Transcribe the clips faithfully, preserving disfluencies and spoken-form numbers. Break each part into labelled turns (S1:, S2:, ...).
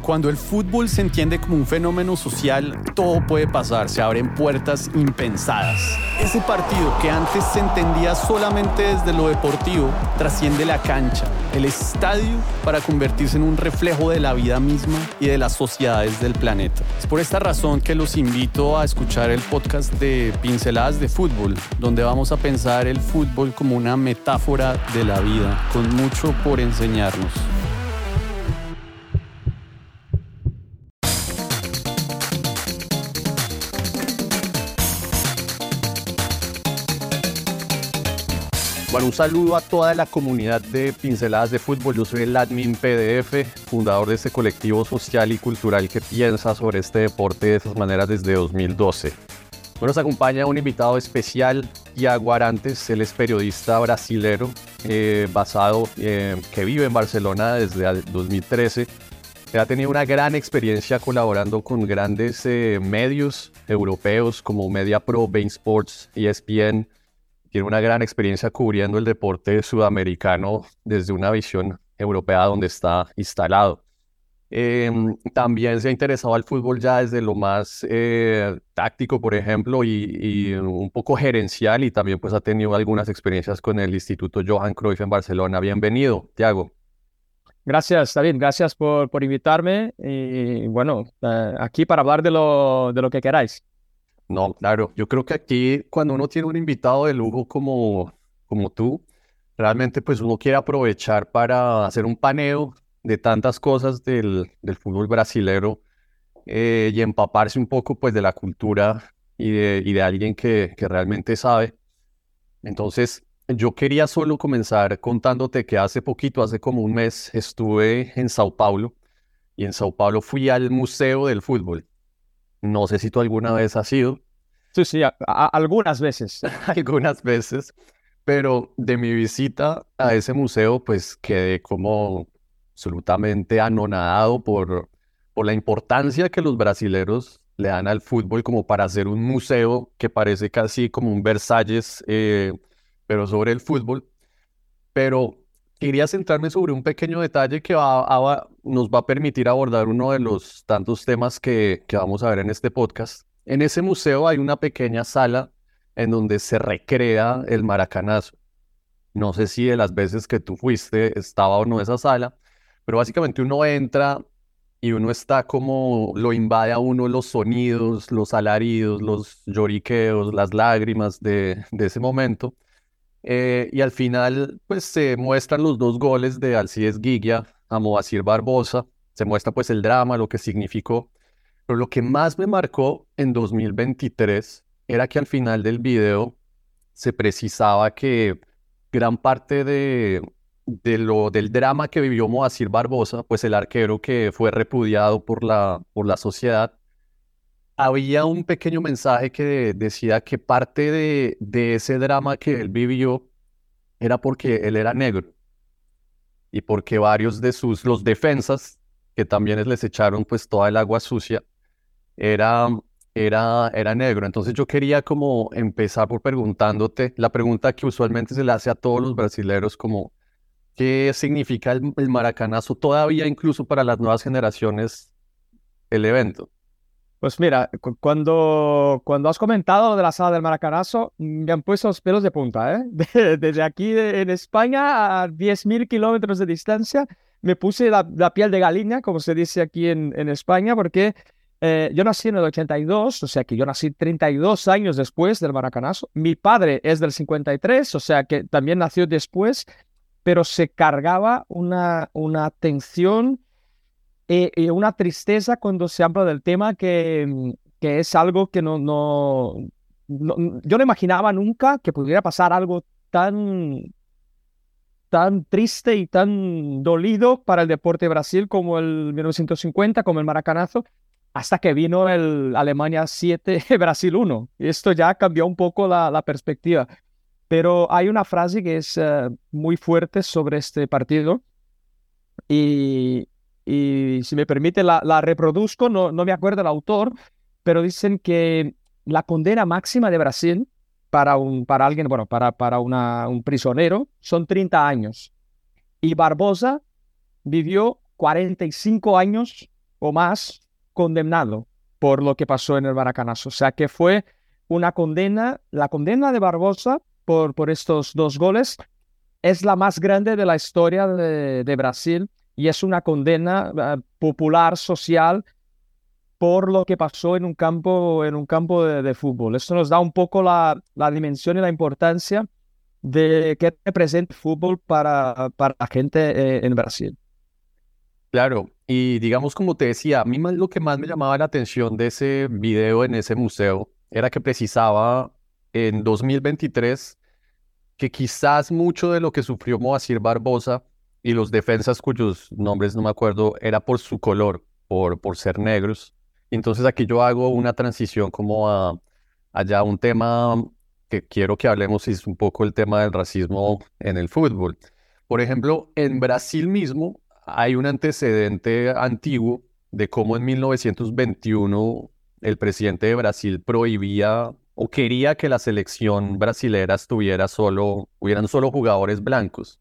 S1: Cuando el fútbol se entiende como un fenómeno social, todo puede pasar, se abren puertas impensadas. Ese partido que antes se entendía solamente desde lo deportivo, trasciende la cancha, el estadio, para convertirse en un reflejo de la vida misma y de las sociedades del planeta. Es por esta razón que los invito a escuchar el podcast de Pinceladas de Fútbol, donde vamos a pensar el fútbol como una metáfora de la vida, con mucho por enseñarnos. Bueno, un saludo a toda la comunidad de Pinceladas de Fútbol. Yo soy el admin P D F, fundador de este colectivo social y cultural que piensa sobre este deporte de esas maneras desde dos mil doce. Bueno, nos acompaña un invitado especial, Thiago Arantes. Él es periodista brasilero, eh, basado, eh, que vive en Barcelona desde dos mil trece. Él ha tenido una gran experiencia colaborando con grandes eh, medios europeos como MediaPro, Bein Sports, E S P N. Tiene una gran experiencia cubriendo el deporte sudamericano desde una visión europea donde está instalado. Eh, también se ha interesado al fútbol ya desde lo más eh, táctico, por ejemplo, y, y un poco gerencial, y también pues ha tenido algunas experiencias con el Instituto Johan Cruyff en Barcelona. Bienvenido, Thiago.
S2: Gracias, David. Gracias por, por invitarme. Y bueno, uh, aquí para hablar de lo, de lo que queráis.
S1: No, claro. Yo creo que aquí, cuando uno tiene un invitado de lujo como, como tú, realmente pues uno quiere aprovechar para hacer un paneo de tantas cosas del, del fútbol brasilero eh, y empaparse un poco pues de la cultura y de, y de alguien que, que realmente sabe. Entonces, yo quería solo comenzar contándote que hace poquito, hace como un mes, estuve en Sao Paulo, y en Sao Paulo fui al Museo del Fútbol. No sé si tú alguna vez has ido.
S2: Sí, sí, a, a, algunas veces.
S1: Algunas veces, pero de mi visita a ese museo, pues quedé como absolutamente anonadado por, por la importancia que los brasileros le dan al fútbol como para hacer un museo que parece casi como un Versalles, eh, pero sobre el fútbol. Pero quería centrarme sobre un pequeño detalle que va, va, nos va a permitir abordar uno de los tantos temas que, que vamos a ver en este podcast. En ese museo hay una pequeña sala en donde se recrea el maracanazo. No sé si de las veces que tú fuiste estaba o no esa sala, pero básicamente uno entra y uno está como, lo invade a uno los sonidos, los alaridos, los lloriqueos, las lágrimas de, de ese momento. Eh, y al final, pues se muestran los dos goles de Alcides Guiglia a Moacir Barbosa. Se muestra pues el drama, lo que significó. Pero lo que más me marcó en dos mil veintitrés era que al final del video se precisaba que gran parte de, de lo, del drama que vivió Moacir Barbosa, pues el arquero que fue repudiado por la, por la sociedad, había un pequeño mensaje que decía que parte de, de ese drama que él vivió era porque él era negro y porque varios de sus, los defensas, que también les echaron pues toda el agua sucia, era, era, era negro. Entonces yo quería como empezar por preguntándote, la pregunta que usualmente se le hace a todos los brasileros, como ¿qué significa el, el maracanazo todavía incluso para las nuevas generaciones el evento?
S2: Pues mira, cu cuando, cuando has comentado lo de la sala del maracanazo, me han puesto los pelos de punta, ¿eh? De, desde aquí de, en España a diez mil kilómetros de distancia, me puse la, la piel de gallina, como se dice aquí en, en España, porque eh, yo nací en el ochenta y dos, o sea que yo nací treinta y dos años después del maracanazo. Mi padre es del cincuenta y tres, o sea que también nació después, pero se cargaba una, una tensión y, y una tristeza cuando se habla del tema que, que es algo que no, no, no, yo no imaginaba nunca que pudiera pasar algo tan, tan triste y tan dolido para el deporte de Brasil como el mil novecientos cincuenta, como el maracanazo, hasta que vino el Alemania siete, Brasil uno. Y esto ya cambió un poco la, la perspectiva. Pero hay una frase que es uh, muy fuerte sobre este partido y, y si me permite la, la reproduzco, no, no me acuerdo el autor, pero dicen que la condena máxima de Brasil para, un, para alguien, bueno, para, para una, un prisionero son treinta años. Y Barbosa vivió cuarenta y cinco años o más condenado por lo que pasó en el Maracanazo. O sea, que fue una condena, la condena de Barbosa por, por estos dos goles es la más grande de la historia de, de Brasil y es una condena uh, popular, social, por lo que pasó en un campo, en un campo de, de fútbol. Esto nos da un poco la, la dimensión y la importancia de qué representa el fútbol para, para la gente eh, en Brasil.
S1: Claro, y digamos como te decía, a mí más, lo que más me llamaba la atención de ese video en ese museo era que precisaba en dos mil veintitrés que quizás mucho de lo que sufrió Moacir Barbosa y los defensas cuyos nombres no me acuerdo era por su color, por, por ser negros. Entonces aquí yo hago una transición como a allá un tema que quiero que hablemos y es un poco el tema del racismo en el fútbol. Por ejemplo, en Brasil mismo hay un antecedente antiguo de cómo en mil novecientos veintiuno el presidente de Brasil prohibía o quería que la selección brasilera estuviera solo, hubieran solo jugadores blancos.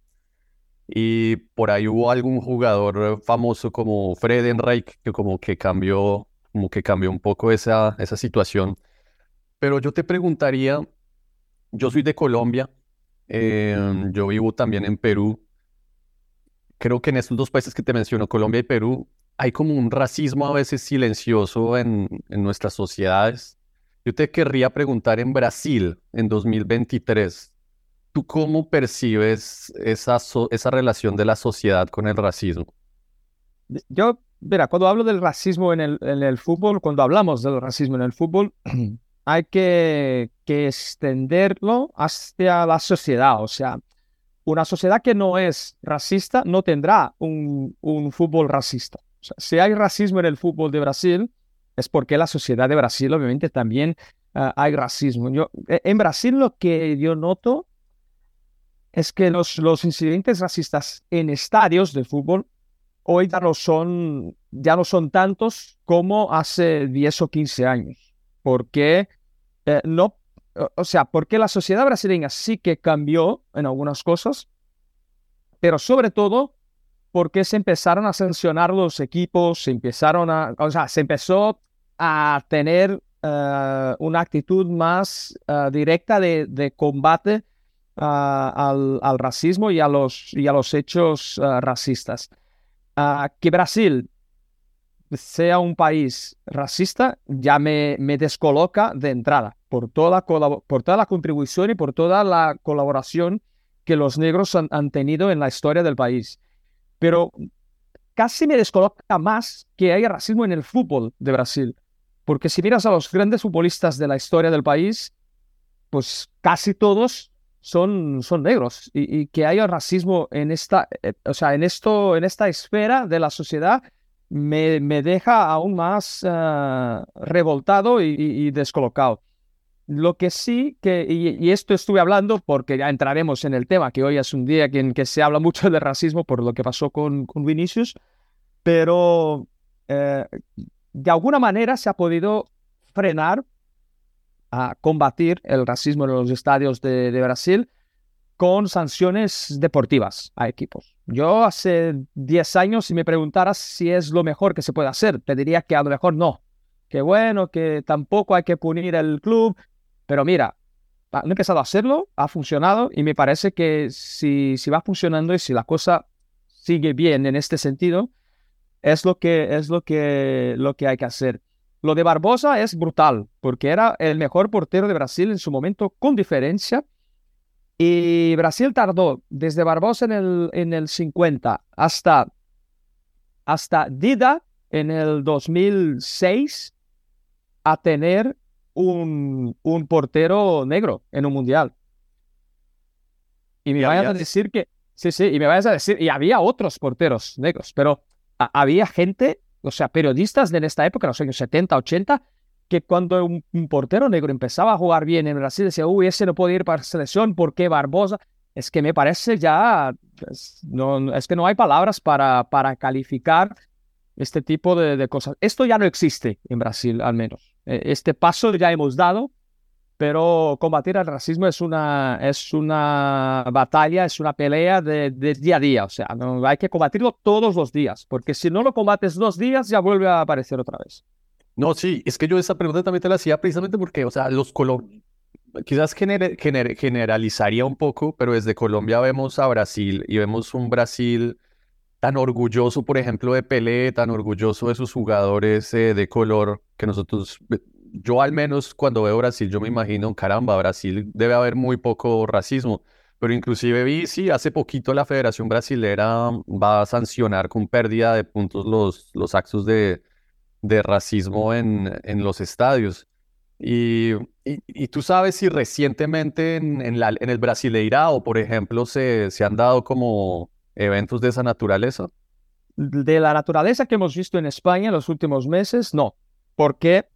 S1: Y por ahí hubo algún jugador famoso como Fred Henrique que como que cambió, como que cambió un poco esa, esa situación. Pero yo te preguntaría, yo soy de Colombia, eh, yo vivo también en Perú. Creo que en estos dos países que te menciono, Colombia y Perú, hay como un racismo a veces silencioso en, en nuestras sociedades. Yo te querría preguntar en Brasil, en dos mil veintitrés, ¿tú cómo percibes esa, so- esa relación de la sociedad con el racismo?
S2: Yo, mira, cuando hablo del racismo en el, en el fútbol, cuando hablamos del racismo en el fútbol, hay que, que extenderlo hacia la sociedad. O sea, una sociedad que no es racista no tendrá un, un fútbol racista. O sea, si hay racismo en el fútbol de Brasil, es porque la sociedad de Brasil obviamente también ah, hay racismo. Yo, e- en Brasil lo que yo noto es que los, los incidentes racistas en estadios de fútbol hoy ya no son, ya no son tantos como hace diez o quince años. Porque eh, no, o o sea, porque la sociedad brasileña sí que cambió en algunas cosas, pero sobre todo porque se empezaron a sancionar los equipos, se empezaron a, o sea, se empezó a tener eh, una actitud más eh, directa de, de combate ah, al, al racismo y a los, y a los hechos eh, racistas. Ah, que Brasil sea un país racista ya me, me descoloca de entrada por toda, la colabo- por toda la contribución y por toda la colaboración que los negros han, han tenido en la historia del país. Pero casi me descoloca más que haya racismo en el fútbol de Brasil. Porque si miras a los grandes futbolistas de la historia del país, pues casi todos son, son negros. Y, y que haya racismo en esta, eh, o sea, en esto, en esta esfera de la sociedad, me, me deja aún más eh, revoltado y, y- y descolocado. Lo que sí que, y, y esto estuve hablando porque ya entraremos en el tema, que hoy es un día en que se habla mucho de racismo por lo que pasó con, con Vinicius, pero eh, de alguna manera se ha podido frenar a combatir el racismo en los estadios de, de Brasil con sanciones deportivas a equipos. Yo hace diez años, si me preguntaras si es lo mejor que se puede hacer, te diría que a lo mejor no. Que bueno, que tampoco hay que punir el club, pero mira, han empezado a hacerlo, ha funcionado y me parece que si, si va funcionando y si la cosa sigue bien en este sentido, es lo que, es lo que, lo que hay que hacer. Lo de Barbosa es brutal, porque era el mejor portero de Brasil en su momento, con diferencia. Y Brasil tardó desde Barbosa en el, en el cincuenta hasta, hasta Dida en el dos mil seis a tener un, un portero negro en un mundial. Y me
S1: Y
S2: vayas
S1: había,
S2: a decir que, sí, sí, y me vayas a decir, y había otros porteros negros, pero a- había gente, o sea, periodistas de en esta época, en los años setenta, ochenta, que cuando un, un portero negro empezaba a jugar bien en Brasil, decía, uy, ese no puede ir para la selección, ¿por qué Barbosa? Es que me parece ya, es, no, es que no hay palabras para, para calificar este tipo de, de cosas. Esto ya no existe en Brasil, al menos. Eh, Este paso ya hemos dado pero combatir el racismo es una, es una batalla, es una pelea de, de día a día. O sea, no, hay que combatirlo todos los días, porque si no lo combates dos días, ya vuelve a aparecer otra vez.
S1: No, sí, es que yo esa pregunta también te la hacía precisamente porque, o sea, los colombianos, quizás gener- gener- generalizaría un poco, pero desde Colombia vemos a Brasil y vemos un Brasil tan orgulloso, por ejemplo, de Pelé, tan orgulloso de sus jugadores eh, de color, que nosotros, eh, yo al menos cuando veo Brasil, yo me imagino, caramba, Brasil debe haber muy poco racismo, pero inclusive vi, sí, hace poquito la Federación Brasilera va a sancionar con pérdida de puntos los, los actos de, de racismo en, en los estadios. Y, y, y tú sabes si recientemente en, en, la, en el Brasileirao, por ejemplo, se, se han dado como eventos de esa naturaleza.
S2: De la naturaleza que hemos visto en España en los últimos meses, no, porque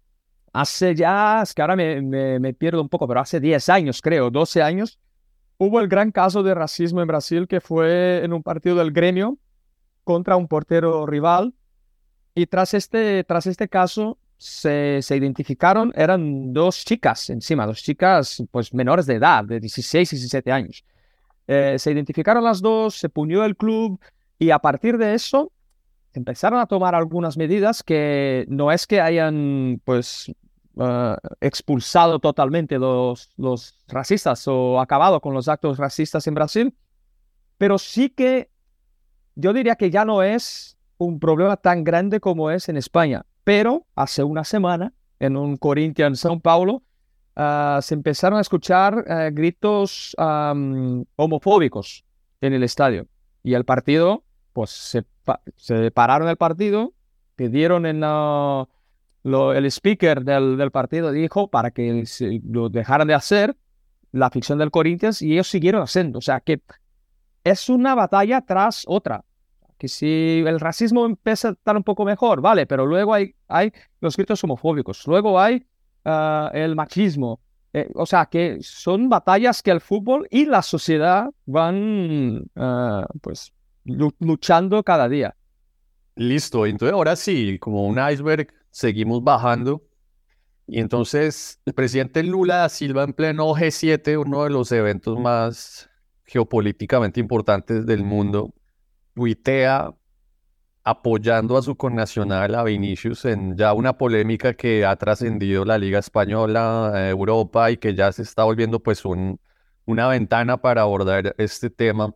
S2: hace ya, es que ahora me, me, me pierdo un poco, pero hace diez años, creo, doce años, hubo el gran caso de racismo en Brasil que fue en un partido del Gremio contra un portero rival. Y tras este, tras este caso se, se identificaron, eran dos chicas encima, dos chicas pues menores de edad, de dieciséis y diecisiete años. Eh, se identificaron las dos, se punió el club y a partir de eso empezaron a tomar algunas medidas que no es que hayan pues eh, expulsado totalmente los, los racistas o acabado con los actos racistas en Brasil, pero sí que yo diría que ya no es un problema tan grande como es en España, pero hace una semana, en un Corinthians São Paulo, ah, se empezaron a escuchar eh, gritos am, homofóbicos en el estadio. Y el partido, pues se, pa- se pararon el partido, pidieron en la- lo- el speaker del, del partido, dijo para que se- lo dejaran de hacer, la afición del Corinthians, y ellos siguieron haciendo. O sea que es una batalla tras otra. Que si el racismo empieza a estar un poco mejor, vale, pero luego hay, hay los gritos homofóbicos, luego hay ah, el machismo. Eh, o sea, que son batallas que el fútbol y la sociedad van ah, pues lu- luchando cada día.
S1: Listo, entonces ahora sí, como un iceberg, seguimos bajando. Y entonces el presidente Lula da Silva en pleno G siete, uno de los eventos más geopolíticamente importantes del mundo, tuitea apoyando a su connacional, a Vinicius, en ya una polémica que ha trascendido la Liga Española, eh, Europa y que ya se está volviendo pues un, una ventana para abordar este tema.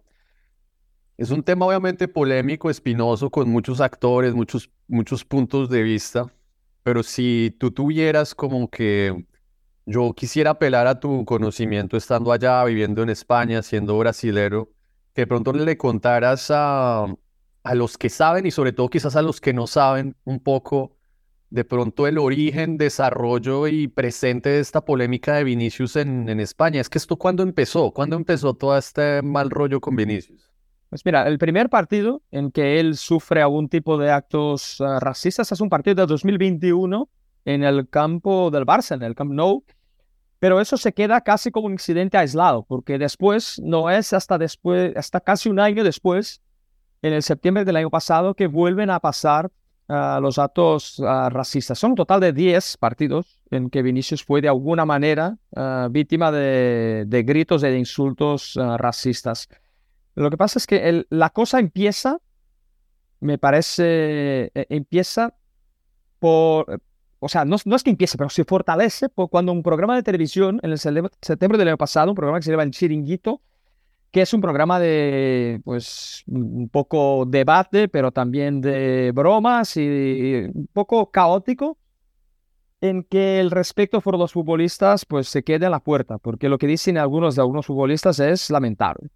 S1: Es un tema obviamente polémico, espinoso, con muchos actores, muchos, muchos puntos de vista, pero si tú tuvieras como que yo quisiera apelar a tu conocimiento estando allá, viviendo en España, siendo brasilero, que de pronto le contaras a, a los que saben y sobre todo quizás a los que no saben un poco de pronto el origen, desarrollo y presente de esta polémica de Vinicius en, en España. Es que esto, ¿cuándo empezó? ¿Cuándo empezó todo este mal rollo con Vinicius?
S2: Pues mira, el primer partido en que él sufre algún tipo de actos ah, racistas es un partido de dos mil veintiuno en el campo del Barça, en el Camp Nou. Pero eso se queda casi como un incidente aislado, porque después, no es hasta después, hasta casi un año después, en el septiembre del año pasado, que vuelven a pasar ah, los actos ah, racistas. Son un total de diez partidos en que Vinicius fue de alguna manera ah, víctima de, de gritos y de insultos ah, racistas. Lo que pasa es que el- la cosa empieza, me parece, eh, empieza por, o sea, no, no es que empiece, pero se fortalece por cuando un programa de televisión en el sele- septiembre del año pasado, un programa que se llama El Chiringuito, que es un programa de, pues, un poco debate, pero también de bromas y, y un poco caótico, en que el respeto por los futbolistas, pues, se queda en la puerta, porque lo que dicen algunos de algunos futbolistas es lamentable.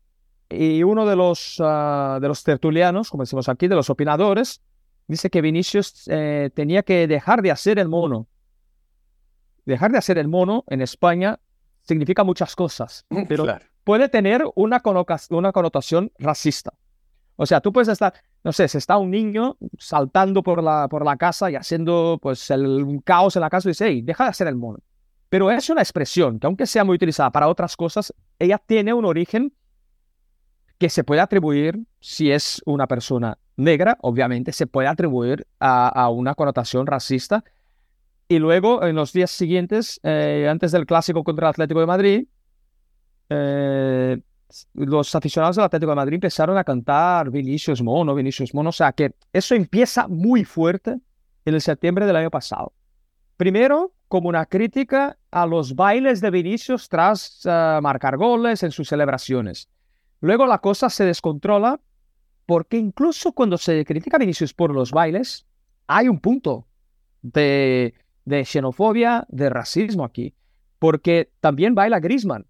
S2: Y uno de los, ah, de los tertulianos, como decimos aquí, de los opinadores, dice que Vinicius eh, tenía que dejar de hacer el mono. Dejar de hacer el mono en España significa muchas cosas, pero
S1: Claro.
S2: puede tener una, conoca- una connotación racista. O sea, tú puedes estar, no sé, si está un niño saltando por la, por la casa y haciendo pues el, un caos en la casa y dice, hey, deja de hacer el mono. Pero es una expresión que aunque sea muy utilizada para otras cosas, ella tiene un origen que se puede atribuir, si es una persona negra, obviamente se puede atribuir a, a una connotación racista, Y luego, en los días siguientes, eh, antes del clásico contra el Atlético de Madrid, eh, los aficionados del Atlético de Madrid empezaron a cantar Vinicius Mono, Vinicius Mono. O sea que eso empieza muy fuerte en el septiembre del año pasado. Primero, como una crítica a los bailes de Vinicius tras uh, marcar goles en sus celebraciones. Luego la cosa se descontrola porque incluso cuando se critica a Vinicius por los bailes, hay un punto de, de xenofobia, de racismo aquí. Porque también baila Griezmann.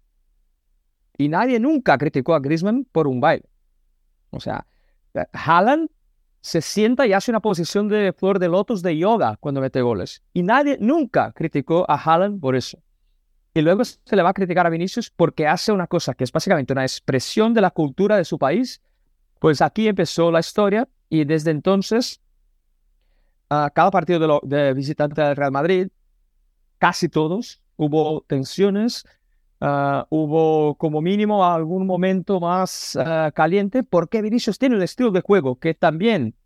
S2: Y nadie nunca criticó a Griezmann por un baile. O sea, Haaland se sienta y hace una posición de flor de lotus de yoga cuando mete goles. Y nadie nunca criticó a Haaland por eso. Y luego se le va a criticar a Vinicius porque hace una cosa que es básicamente una expresión de la cultura de su país. Pues aquí empezó la historia y desde entonces, uh, cada partido de, lo, de visitante del Real Madrid, casi todos, hubo tensiones. Uh, hubo como mínimo algún momento más uh, caliente porque Vinicius tiene un estilo de juego que también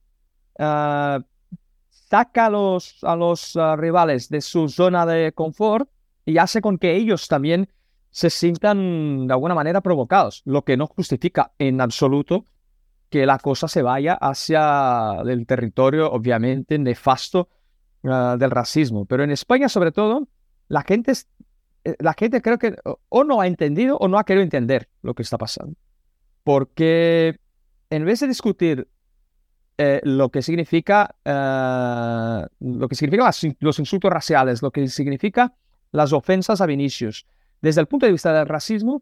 S2: uh, saca a los, a los uh, rivales de su zona de confort y hace con que ellos también se sientan de alguna manera provocados, lo que no justifica en absoluto que la cosa se vaya hacia el territorio obviamente nefasto uh, del racismo. Pero en España sobre todo la gente es la gente creo que o no ha entendido o no ha querido entender lo que está pasando. Porque en vez de discutir eh, lo que significa, eh, lo que significa las, los insultos raciales, lo que significa las ofensas a Vinicius, desde el punto de vista del racismo,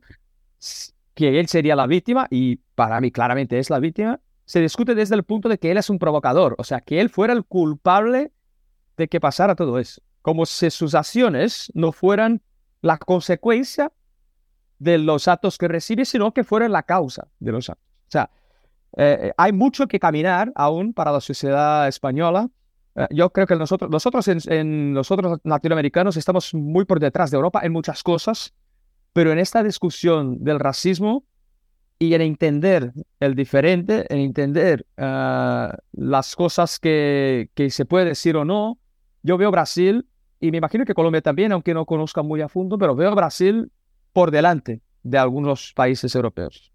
S2: que él sería la víctima, y para mí claramente es la víctima, se discute desde el punto de que él es un provocador, o sea, que él fuera el culpable de que pasara todo eso. Como si sus acciones no fueran la consecuencia de los actos que recibe, sino que fuera la causa de los actos. O sea, eh, hay mucho que caminar aún para la sociedad española. Eh, yo creo que nosotros, nosotros en, en nosotros latinoamericanos estamos muy por detrás de Europa en muchas cosas, pero en esta discusión del racismo y en entender el diferente, en entender uh, las cosas que, que se puede decir o no, yo veo Brasil, y me imagino que Colombia también, aunque no conozca muy a fondo, pero veo Brasil por delante de algunos países europeos.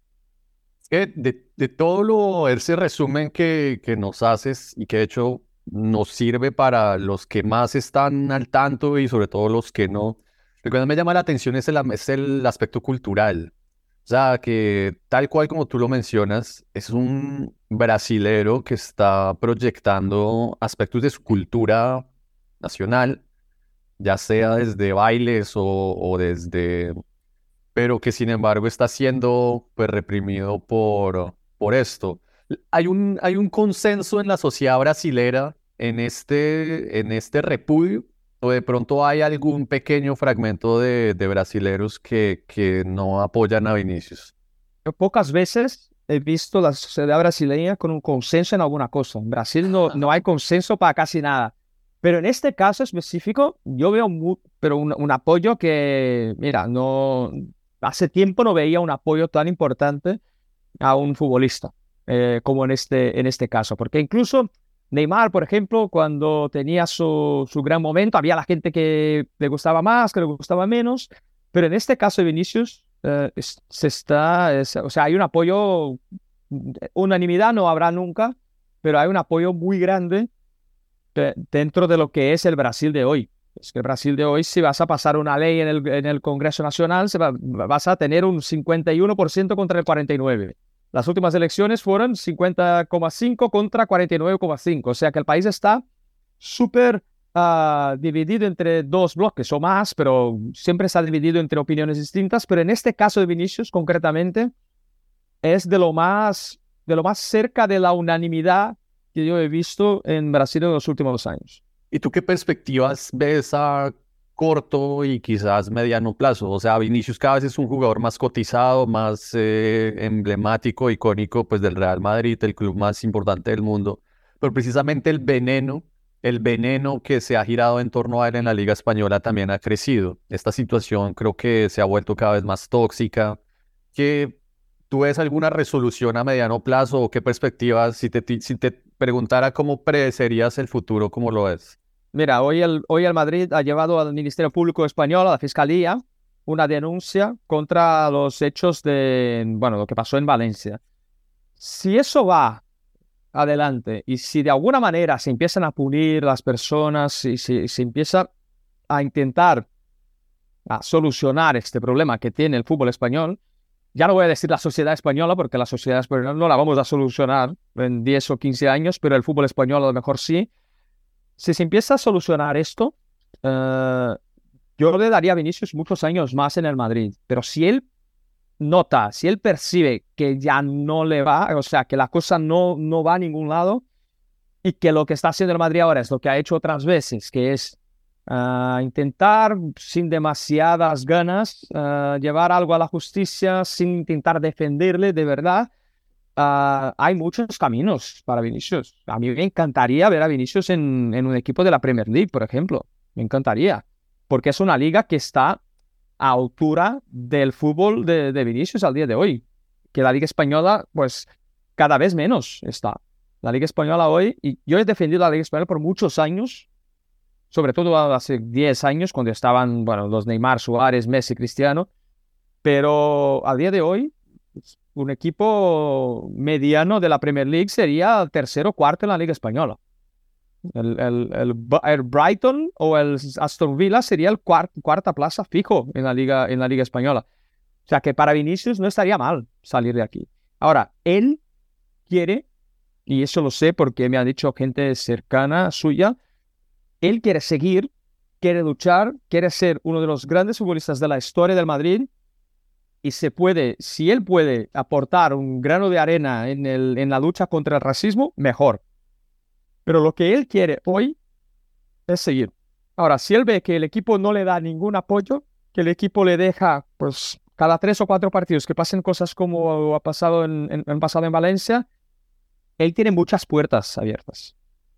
S1: Es que de, de todo lo, ese resumen que, que nos haces y que de hecho nos sirve para los que más están al tanto y sobre todo los que no, lo que más me llama la atención es el, es el aspecto cultural. O sea, que tal cual como tú lo mencionas, es un brasilero que está proyectando aspectos de su cultura nacional, ya sea desde bailes o, o desde... pero que sin embargo está siendo pues reprimido por, por esto. Hay un, hay un consenso en la sociedad brasilera en este, en este repudio, o de pronto hay algún pequeño fragmento de, de brasileros que, que no apoyan a Vinicius.
S2: Yo pocas veces he visto la sociedad brasileña con un consenso en alguna cosa. En Brasil no, no hay consenso para casi nada. Pero en este caso específico, yo veo muy, pero un, un apoyo que, mira, no, hace tiempo no veía un apoyo tan importante a un futbolista eh, como en este, en este caso. Porque incluso Neymar, por ejemplo, cuando tenía su, su gran momento, había la gente que le gustaba más, que le gustaba menos. Pero en este caso de Vinicius, eh, es, se está, es, o sea, hay un apoyo, unanimidad no habrá nunca, pero hay un apoyo muy grande dentro de lo que es el Brasil de hoy. Es que el Brasil de hoy, si vas a pasar una ley en el, en el Congreso Nacional, se va, vas a tener un cincuenta y uno por ciento contra el cuarenta y nueve por ciento. Las últimas elecciones fueron cincuenta coma cinco contra cuarenta y nueve coma cinco. O sea que el país está súper uh, dividido entre dos bloques o más, pero siempre está dividido entre opiniones distintas. Pero en este caso de Vinicius, concretamente, es de lo más, de lo más cerca de la unanimidad que yo he visto en Brasil en los últimos años.
S1: ¿Y tú qué perspectivas ves a corto y quizás mediano plazo? O sea, Vinicius cada vez es un jugador más cotizado, más eh, emblemático, icónico, pues del Real Madrid, el club más importante del mundo. Pero precisamente el veneno, el veneno que se ha girado en torno a él en la Liga Española también ha crecido. Esta situación creo que se ha vuelto cada vez más tóxica. ¿Qué, ¿Tú ves alguna resolución a mediano plazo o qué perspectivas? Si te, si te preguntara cómo predecerías el futuro, ¿cómo lo ves?
S2: Mira, hoy el, hoy el Madrid ha llevado al Ministerio Público Español, a la Fiscalía, una denuncia contra los hechos de, bueno, lo que pasó en Valencia. Si eso va adelante y si de alguna manera se empiezan a punir las personas y si se empieza a intentar a solucionar este problema que tiene el fútbol español, ya no voy a decir la sociedad española, porque la sociedad española no la vamos a solucionar en diez o quince años, pero el fútbol español a lo mejor sí. Si se empieza a solucionar esto, eh, yo le daría a Vinicius muchos años más en el Madrid, pero si él nota, si él percibe que ya no le va, o sea, que la cosa no, no va a ningún lado y que lo que está haciendo el Madrid ahora es lo que ha hecho otras veces, que es uh, intentar sin demasiadas ganas uh, llevar algo a la justicia, sin intentar defenderle de verdad. Uh, hay muchos caminos para Vinicius. A mí me encantaría ver a Vinicius en, en un equipo de la Premier League, por ejemplo. Me encantaría, porque es una liga que está a altura del fútbol de, de Vinicius al día de hoy. Que la Liga Española, pues, cada vez menos está. La Liga Española hoy, y yo he defendido la Liga Española por muchos años, sobre todo hace diez años, cuando estaban, bueno, los Neymar, Suárez, Messi, Cristiano, pero al día de hoy, un equipo mediano de la Premier League sería tercero o cuarto en la Liga Española. El, el, el, el Brighton o el Aston Villa sería el cuart, cuarta plaza fijo en la Liga, en la Liga Española. O sea que para Vinicius no estaría mal salir de aquí. Ahora, él quiere, y eso lo sé porque me ha dicho gente cercana suya, él quiere seguir, quiere luchar, quiere ser uno de los grandes futbolistas de la historia del Madrid y se puede, si él puede aportar un grano de arena en, el, en la lucha contra el racismo, mejor. Pero lo que él quiere hoy es seguir. Ahora, si él ve que el equipo no le da ningún apoyo, que el equipo le deja, pues, cada tres o cuatro partidos que pasen cosas como ha pasado en, en, en pasado en Valencia, él tiene muchas puertas abiertas.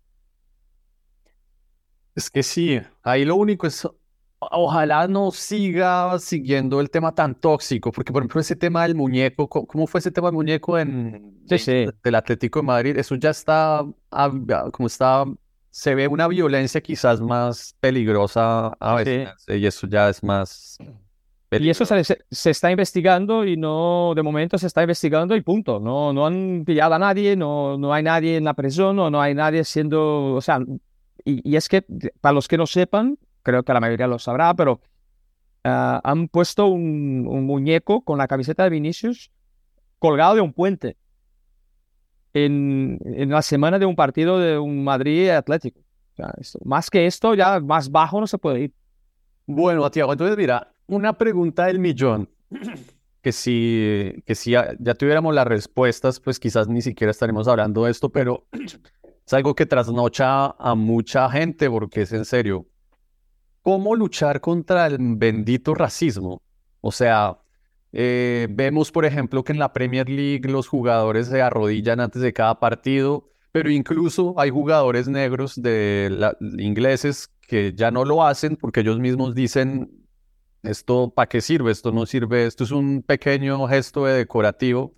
S1: Es que sí, ahí lo único es, ojalá no siga siguiendo el tema tan tóxico, porque por ejemplo ese tema del muñeco, ¿cómo, cómo fue ese tema del muñeco en,
S2: Sí,
S1: de-
S2: sí.
S1: del Atlético de Madrid? Eso ya está, ah, ya, como está, se ve una violencia quizás más peligrosa a veces,
S2: Sí.
S1: y eso ya es más
S2: Y eso
S1: peligroso.
S2: se, se- se está investigando y no, de momento se está investigando y punto. No, no han pillado a nadie, no, no hay nadie en la prisión, no, no hay nadie siendo, o sea, y, y es que para los que no sepan, creo que la mayoría lo sabrá, pero ah, han puesto un, un muñeco con la camiseta de Vinicius colgado de un puente en, en la semana de un partido de un Madrid Atlético. O sea, esto- más que esto, ya más bajo no se puede ir.
S1: Bueno, Tiago, entonces mira, una pregunta del millón, que si, que si ya, ya tuviéramos las respuestas, pues quizás ni siquiera estaremos hablando de esto, pero es algo que trasnocha a mucha gente porque es en serio. ¿Cómo luchar contra el bendito racismo? O sea, eh, vemos, por ejemplo, que en la Premier League los jugadores se arrodillan antes de cada partido, pero incluso hay jugadores negros de la- ingleses que ya no lo hacen porque ellos mismos dicen, ¿esto para qué sirve? Esto no sirve, esto es un pequeño gesto de decorativo.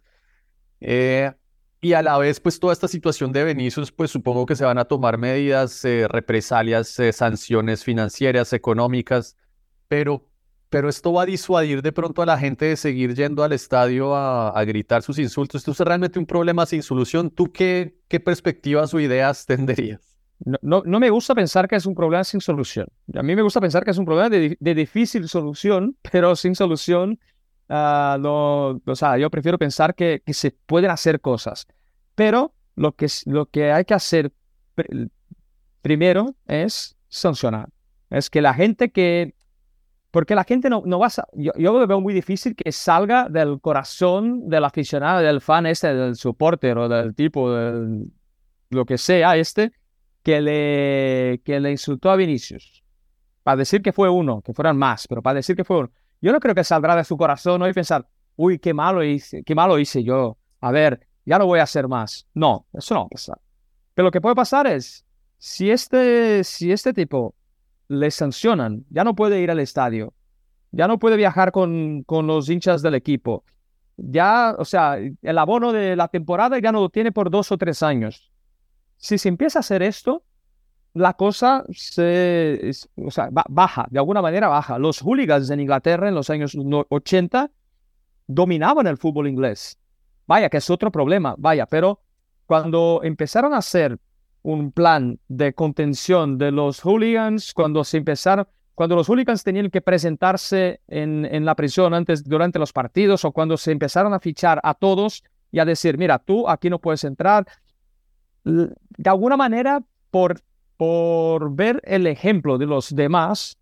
S1: Eh, y a la vez, pues toda esta situación de Vinicius, pues supongo que se van a tomar medidas, eh, represalias, eh, sanciones financieras, económicas, pero, pero esto va a disuadir de pronto a la gente de seguir yendo al estadio a, a gritar sus insultos. Esto es realmente un problema sin solución. ¿Tú qué, qué perspectivas o ideas tendrías?
S2: No, no, no me gusta pensar que es un problema sin solución. A mí me gusta pensar que es un problema de, di- de difícil solución, pero sin solución, ah, no, o sea, yo prefiero pensar que, que se pueden hacer cosas. Pero lo que, es- lo que hay que hacer pr- primero es sancionar. Es que la gente que, porque la gente no, no va a, sa- yo, yo lo veo muy difícil que salga del corazón del aficionado, del fan este, del supporter o del tipo, del, lo que sea este que le, que le insultó a Vinicius. Para decir que fue uno, que fueran más, pero para decir que fue uno. Yo no creo que saldrá de su corazón hoy pensar, uy, qué malo hice, qué malo hice yo. A ver, ya no voy a hacer más. No, eso no va a pasar. Pero lo que puede pasar es, si este, si este tipo le sancionan, ya no puede ir al estadio, ya no puede viajar con, con los hinchas del equipo, ya, o sea, el abono de la temporada ya no lo tiene por dos o tres años. Si se empieza a hacer esto, la cosa se, es- o sea, ba- baja, de alguna manera baja. Los hooligans en Inglaterra en los años no- ochenta dominaban el fútbol inglés. Vaya, que es otro problema, vaya, pero cuando empezaron a hacer un plan de contención de los hooligans, cuando se empezaron, cuando los hooligans tenían que presentarse en, en la prisión antes, durante los partidos, o cuando se empezaron a fichar a todos y a decir, mira, tú aquí no puedes entrar, l- de alguna manera, por, por ver el ejemplo de los demás,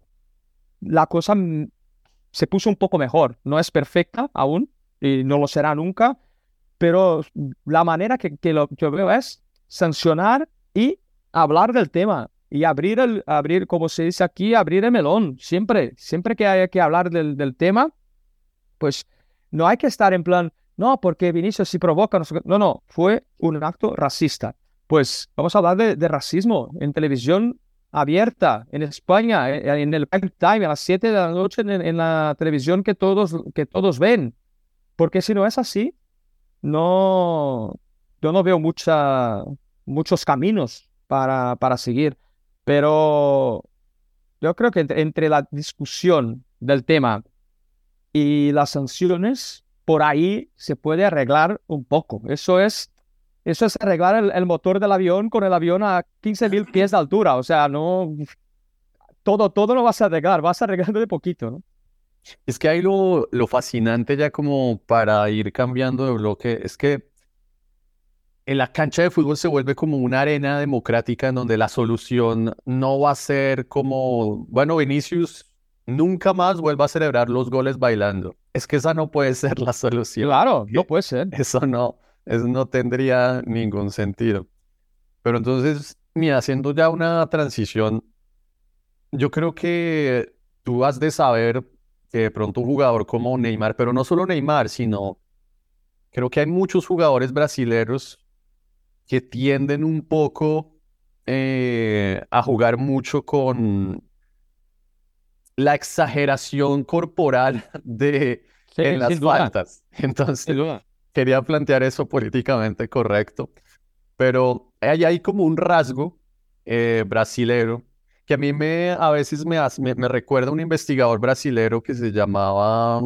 S2: la cosa mm, se puso un poco mejor. No es perfecta aún y no lo será nunca, pero la manera que, que lo que veo es sancionar y hablar del tema y abrir, el, abrir, como se dice aquí, abrir el melón. Siempre, siempre que haya que hablar del, del tema, pues no hay que estar en plan, no, porque Vinicius sí provoca, no sé qué". No, no, fue un acto racista. Pues vamos a hablar de, de racismo en televisión abierta en España, eh, en el prime time, a las siete de la noche en, en la televisión que todos, que todos ven. Porque si no es así, no, yo no veo mucha, muchos caminos para, para seguir. Pero yo creo que entre, entre la discusión del tema y las sanciones, por ahí se puede arreglar un poco. Eso es, eso es arreglar el, el motor del avión con el avión a quince mil pies de altura. O sea, no, todo, todo lo vas a arreglar, vas arreglando de poquito, ¿no?
S1: Es que hay lo, lo fascinante ya como para ir cambiando de bloque, es que en la cancha de fútbol se vuelve como una arena democrática en donde la solución no va a ser como, bueno, Vinicius nunca más vuelva a celebrar los goles bailando. Es que esa no puede ser la solución.
S2: Claro, no
S1: Que
S2: puede ser.
S1: Eso no, eso no tendría ningún sentido. Pero entonces, mira, haciendo ya una transición, yo creo que tú has de saber que de pronto un jugador como Neymar, pero no solo Neymar, sino creo que hay muchos jugadores brasileños que tienden un poco eh, a jugar mucho con la exageración corporal de, en
S2: Sí, sin
S1: las
S2: duda,
S1: faltas.
S2: sin
S1: Entonces,
S2: duda.
S1: quería plantear eso políticamente correcto, pero hay, hay como un rasgo eh, brasilero que a mí me, a veces me, hace- me, me recuerda a un investigador brasilero que se llamaba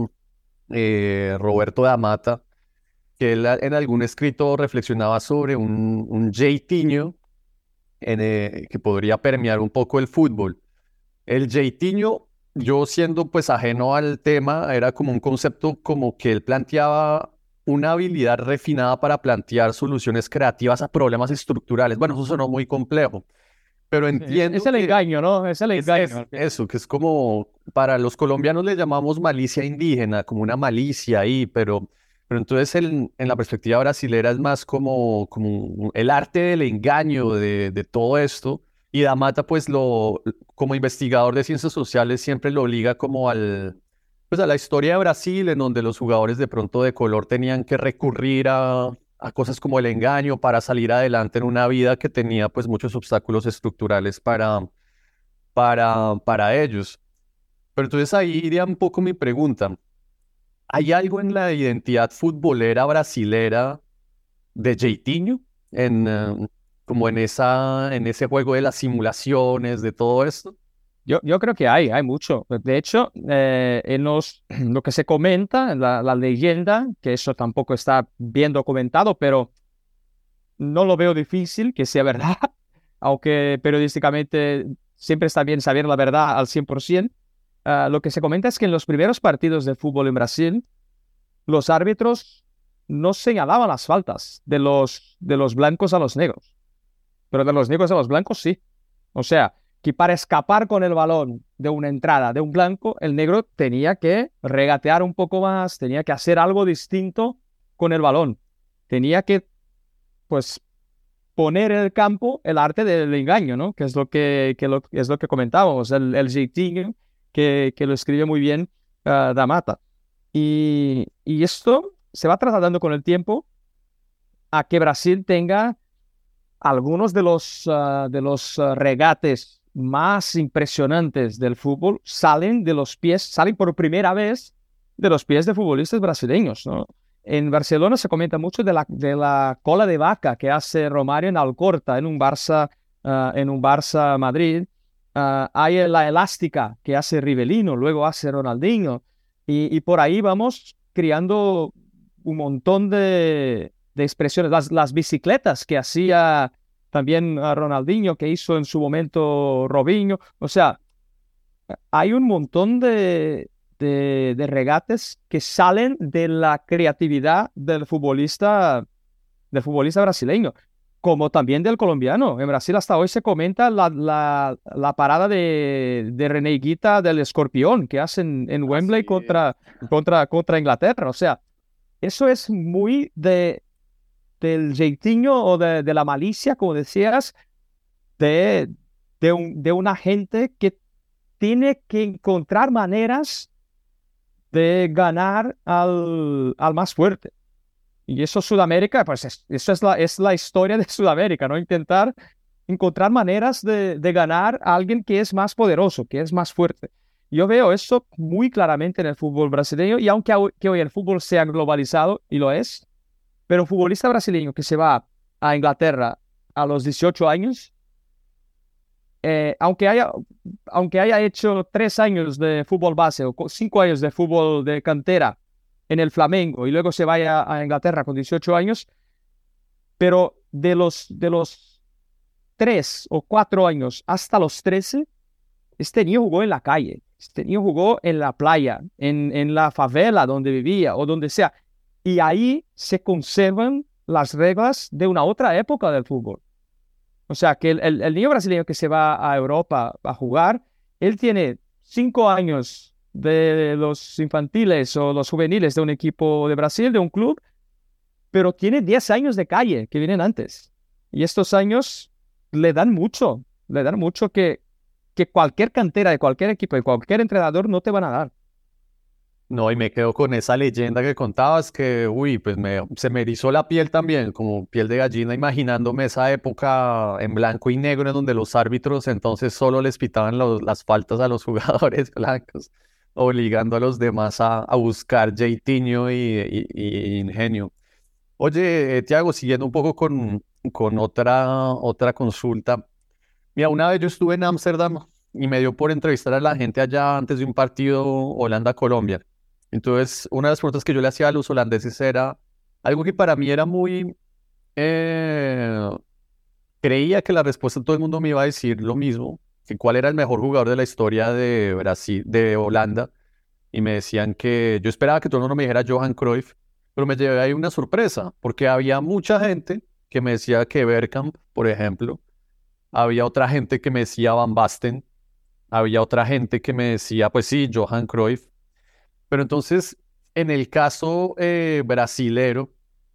S1: eh, Roberto da Mata, que él a- en algún escrito reflexionaba sobre un, un jeitinho en, eh, que podría permear un poco el fútbol. El jeitinho, yo siendo pues ajeno al tema, era como un concepto como que él planteaba una habilidad refinada para plantear soluciones creativas a problemas estructurales. Bueno, eso sonó muy complejo, pero
S2: Sí, es, es
S1: entiendo
S2: el
S1: que
S2: engaño, ¿no? Es el
S1: es,
S2: engaño
S1: es
S2: al final.
S1: eso, que es como, para los colombianos le llamamos malicia indígena, como una malicia ahí, pero, pero entonces el- en la perspectiva brasilera es más como, como el arte del engaño de, de todo esto. Y Damata, pues lo, como investigador de ciencias sociales, siempre lo liga como al, pues a la historia de Brasil, en donde los jugadores de pronto de color tenían que recurrir a, a cosas como el engaño para salir adelante en una vida que tenía pues muchos obstáculos estructurales para para, para ellos. Pero entonces ahí iría un poco mi pregunta. ¿Hay algo en la identidad futbolera brasilera de Jeitinho? En, eh, como en esa, en ese juego de las simulaciones, de todo esto.
S2: Yo, yo creo que hay, hay mucho. De hecho, eh, en los, lo que se comenta, la, la leyenda, que eso tampoco está bien documentado, pero no lo veo difícil que sea verdad, aunque periodísticamente siempre está bien saber la verdad al cien por ciento. Ah, lo que se comenta es que en los primeros partidos de fútbol en Brasil, los árbitros no señalaban las faltas de los, de los blancos a los negros, pero de los negros a los blancos sí. O sea, que para escapar con el balón de una entrada de un blanco, el negro tenía que regatear un poco más, tenía que hacer algo distinto con el balón. Tenía que, pues, poner en el campo el arte del engaño, ¿no? Que es lo que, que lo, es lo que comentábamos, el, el jeitinho, que, que lo escribe muy bien uh, Da Mata. Y, y esto se va trasladando con el tiempo a que Brasil tenga algunos de los, uh, de los uh, regates más impresionantes del fútbol salen de los pies, salen por primera vez de los pies de futbolistas brasileños, ¿no? En Barcelona se comenta mucho de la, de la cola de vaca que hace Romario en Alcorta, en un Barça uh, en un Barça Madrid. Uh, hay la elástica que hace Rivellino, luego hace Ronaldinho, y, y por ahí vamos creando un montón de, de expresiones. Las, las bicicletas que hacía también uh, Ronaldinho, que hizo en su momento Robinho. O sea, hay un montón de, de, de regates que salen de la creatividad del futbolista, del futbolista brasileño, como también del colombiano. En Brasil hasta hoy se comenta la, la, la parada de, de René Higuita del Escorpión que hacen en Wembley contra, contra, contra Inglaterra. O sea, eso es muy de, del jeitinho o de, de la malicia, como decías, de, de, un, de una gente que tiene que encontrar maneras de ganar al, al más fuerte. Y eso Sudamérica, pues es, eso es la, es la historia de Sudamérica, ¿no? Intentar encontrar maneras de, de ganar a alguien que es más poderoso, que es más fuerte. Yo veo eso muy claramente en el fútbol brasileño, y aunque hoy, que hoy el fútbol sea globalizado, y lo es, pero un futbolista brasileño que se va a Inglaterra a los dieciocho años, eh, aunque, haya, aunque haya hecho tres años de fútbol base o cinco años de fútbol de cantera en el Flamengo y luego se vaya a Inglaterra con dieciocho años, pero de los, de los tres o cuatro años hasta los trece, este niño jugó en la calle, este niño jugó en la playa, en, en la favela donde vivía o donde sea, y ahí se conservan las reglas de una otra época del fútbol. O sea, que el, el, el niño brasileño que se va a Europa a jugar, él tiene cinco años de los infantiles o los juveniles de un equipo de Brasil, de un club, pero tiene diez años de calle que vienen antes. Y estos años le dan mucho, le dan mucho que, que cualquier cantera de cualquier equipo, de cualquier entrenador no te van a dar.
S1: No, y me quedo con esa leyenda que contabas que, uy, pues me, se me erizó la piel también, como piel de gallina, imaginándome esa época en blanco y negro en donde los árbitros entonces solo les pitaban los, las faltas a los jugadores blancos, obligando a los demás a, a buscar jeitinho y, y, y ingenio. Oye, eh, Tiago, siguiendo un poco con, con otra, otra consulta. Mira, una vez yo estuve en Ámsterdam y me dio por entrevistar a la gente allá antes de un partido Holanda-Colombia. Entonces, una de las preguntas que yo le hacía a los holandeses era algo que para mí era muy... eh, creía que la respuesta todo el mundo me iba a decir lo mismo, que cuál era el mejor jugador de la historia de Brasil, de Holanda, y me decían que yo esperaba que todo el mundo me dijera Johan Cruyff, pero me llevé ahí una sorpresa, porque había mucha gente que me decía que Bergkamp, por ejemplo, había otra gente que me decía Van Basten, había otra gente que me decía, pues sí, Johan Cruyff. Pero entonces, en el caso eh, brasilero,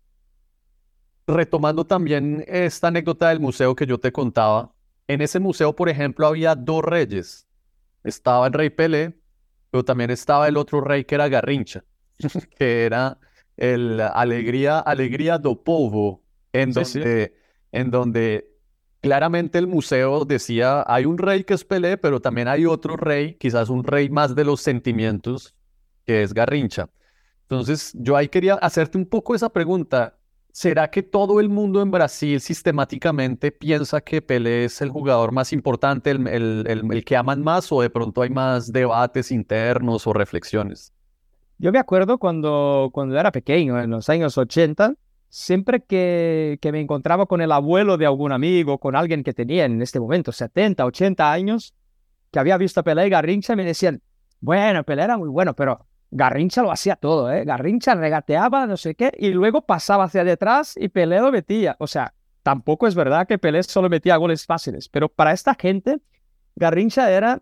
S1: retomando también esta anécdota del museo que yo te contaba, en ese museo, por ejemplo, había dos reyes. Estaba el rey Pelé, pero también estaba el otro rey que era Garrincha, que era el Alegría, Alegría do Povo, en
S2: Sí, sí.
S1: donde, en donde claramente el museo decía, hay un rey que es Pelé, pero también hay otro rey, quizás un rey más de los sentimientos, que es Garrincha. Entonces, yo ahí quería hacerte un poco esa pregunta. ¿Será que todo el mundo en Brasil sistemáticamente piensa que Pelé es el jugador más importante, el, el, el, el que aman más, o de pronto hay más debates internos o reflexiones?
S2: Yo me acuerdo cuando, cuando era pequeño, en los años ochenta, siempre que, que me encontraba con el abuelo de algún amigo, con alguien que tenía en este momento setenta, ochenta años, que había visto a Pelé y Garrincha, me decían, bueno, Pelé era muy bueno, pero Garrincha lo hacía todo, ¿eh? Garrincha regateaba, no sé qué, y luego pasaba hacia detrás y Pelé lo metía. O sea, tampoco es verdad que Pelé solo metía goles fáciles, pero para esta gente, Garrincha era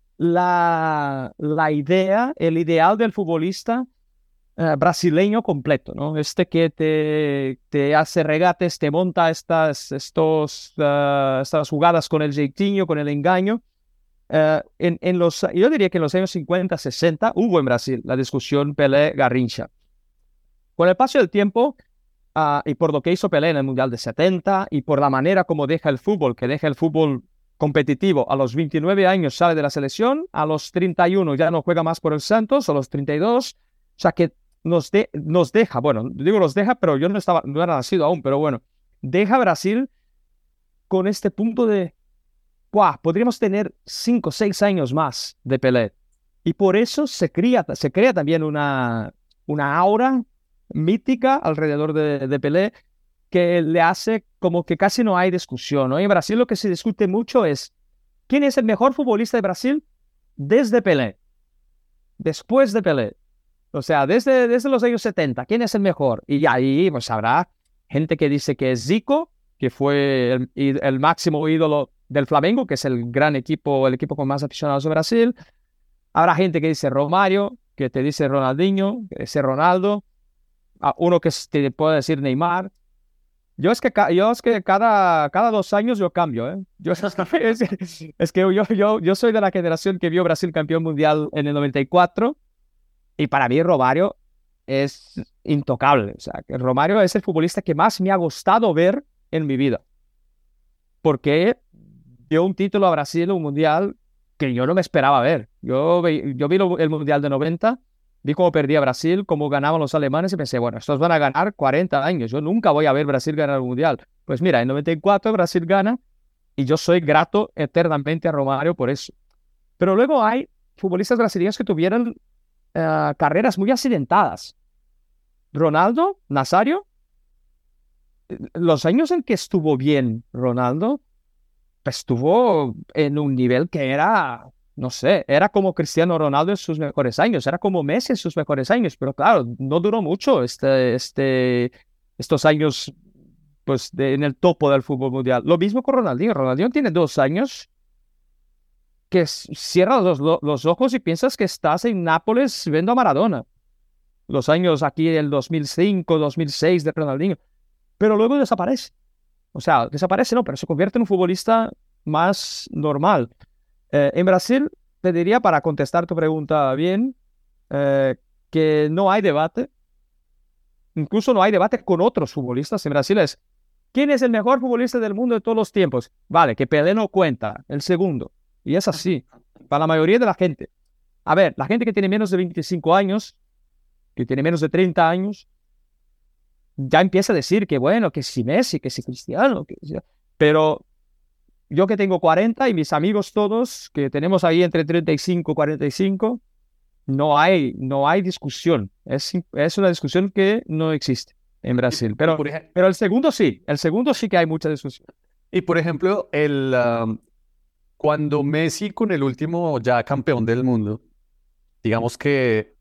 S2: la, la idea, el ideal del futbolista uh, brasileño completo, ¿no? Este que te, te hace regates, te monta estas, estos, uh, estas jugadas con el jeitinho, con el engaño. Uh, en, en los, yo diría que en los años cincuenta, sesenta hubo en Brasil la discusión Pelé-Garrincha. Con el paso del tiempo, uh, y por lo que hizo Pelé en el Mundial de setenta, y por la manera como deja el fútbol, que deja el fútbol competitivo, a los veintinueve años sale de la selección, a los treinta y uno ya no juega más por el Santos, a los treinta y dos, o sea que nos, de, nos deja, bueno, digo nos deja, pero yo no, estaba, no era nacido aún, pero bueno, deja Brasil con este punto de, ¡guau! Podríamos tener cinco o seis años más de Pelé. Y por eso se crea, se crea también una, una aura mítica alrededor de, de Pelé que le hace como que casi no hay discusión, ¿no? En Brasil lo que se discute mucho es quién es el mejor futbolista de Brasil desde Pelé, después de Pelé. O sea, desde, desde los años setenta, ¿quién es el mejor? Y ahí pues habrá gente que dice que es Zico, que fue el, el máximo ídolo del Flamengo, que es el gran equipo, el equipo con más aficionados de Brasil. Habrá gente que dice Romario, que te dice Ronaldinho, que dice Ronaldo, a uno que te puede decir Neymar. Yo es que, ca- yo es que cada, cada dos años yo cambio, ¿eh? Yo, es, es que yo, yo, yo soy de la generación que vio Brasil campeón mundial en el noventa y cuatro y para mí Romario es intocable. O sea, que Romario es el futbolista que más me ha gustado ver en mi vida, porque dio un título a Brasil, un mundial que yo no me esperaba ver. Yo, ve- yo vi lo- el mundial de noventa, vi cómo perdía Brasil, cómo ganaban los alemanes y pensé, bueno, estos van a ganar cuarenta años. Yo nunca voy a ver Brasil ganar un mundial. Pues mira, en noventa y cuatro Brasil gana y yo soy grato eternamente a Romario por eso. Pero luego hay futbolistas brasileños que tuvieron eh, carreras muy accidentadas. Ronaldo, Nazario, los años en que estuvo bien Ronaldo, pues estuvo en un nivel que era, no sé, era como Cristiano Ronaldo en sus mejores años, era como Messi en sus mejores años, pero claro, no duró mucho este, este, estos años pues, de- en el topo del fútbol mundial. Lo mismo con Ronaldinho. Ronaldinho tiene dos años que s- cierras los, lo- los ojos y piensas que estás en Nápoles viendo a Maradona. Los años aquí del dos mil cinco, dos mil seis de Ronaldinho, pero luego desaparece. O sea, desaparece no, pero se convierte en un futbolista más normal. Eh, en Brasil, te diría, para contestar tu pregunta bien, eh, que no hay debate, incluso no hay debate con otros futbolistas. En Brasil es, ¿quién es el mejor futbolista del mundo de todos los tiempos? Vale, que Pelé no cuenta, el segundo. Y es así, para la mayoría de la gente. A ver, la gente que tiene menos de veinticinco años, que tiene menos de treinta años, ya empieza a decir que bueno, que si Messi, que si Cristiano, que si... pero yo que tengo cuarenta y mis amigos todos que tenemos ahí entre treinta y cinco y cuarenta y cinco, no hay, no hay discusión. Es, es una discusión que no existe en
S1: Y,
S2: Brasil.
S1: y
S2: Pero,
S1: por ej-
S2: pero el segundo sí, el segundo sí que hay mucha discusión.
S1: y por ejemplo, el, am, cuando Messi con el último ya campeón del mundo, digamos que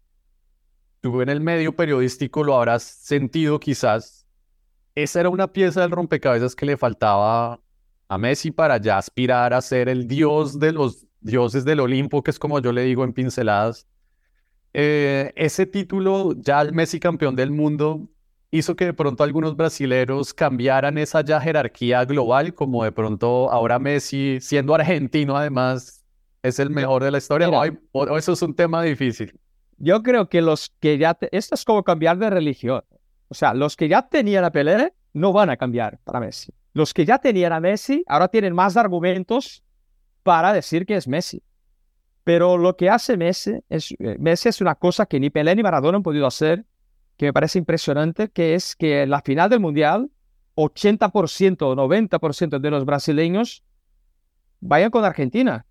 S1: tú en el medio periodístico lo habrás sentido quizás, esa era una pieza del rompecabezas que le faltaba a Messi para ya aspirar a ser el dios de los dioses del Olimpo, que es como yo le digo en pinceladas. Eh, ese título, ya el Messi campeón del mundo, hizo que de pronto algunos brasileros cambiaran esa ya jerarquía global, como de pronto ahora Messi, siendo argentino además, es el mejor de la historia. O,
S2: Mira,
S1: hay- o- o eso es un tema difícil.
S2: yo creo que los que ya... Te... Esto es como cambiar de religión. O sea, los que ya tenían a Pelé no van a cambiar para Messi. Los que ya tenían a Messi ahora tienen más argumentos para decir que es Messi. Pero lo que hace Messi es, eh, Messi es una cosa que ni Pelé ni Maradona han podido hacer, que me parece impresionante, que es que en la final del Mundial, ochenta por ciento o noventa por ciento de los brasileños vayan con Argentina.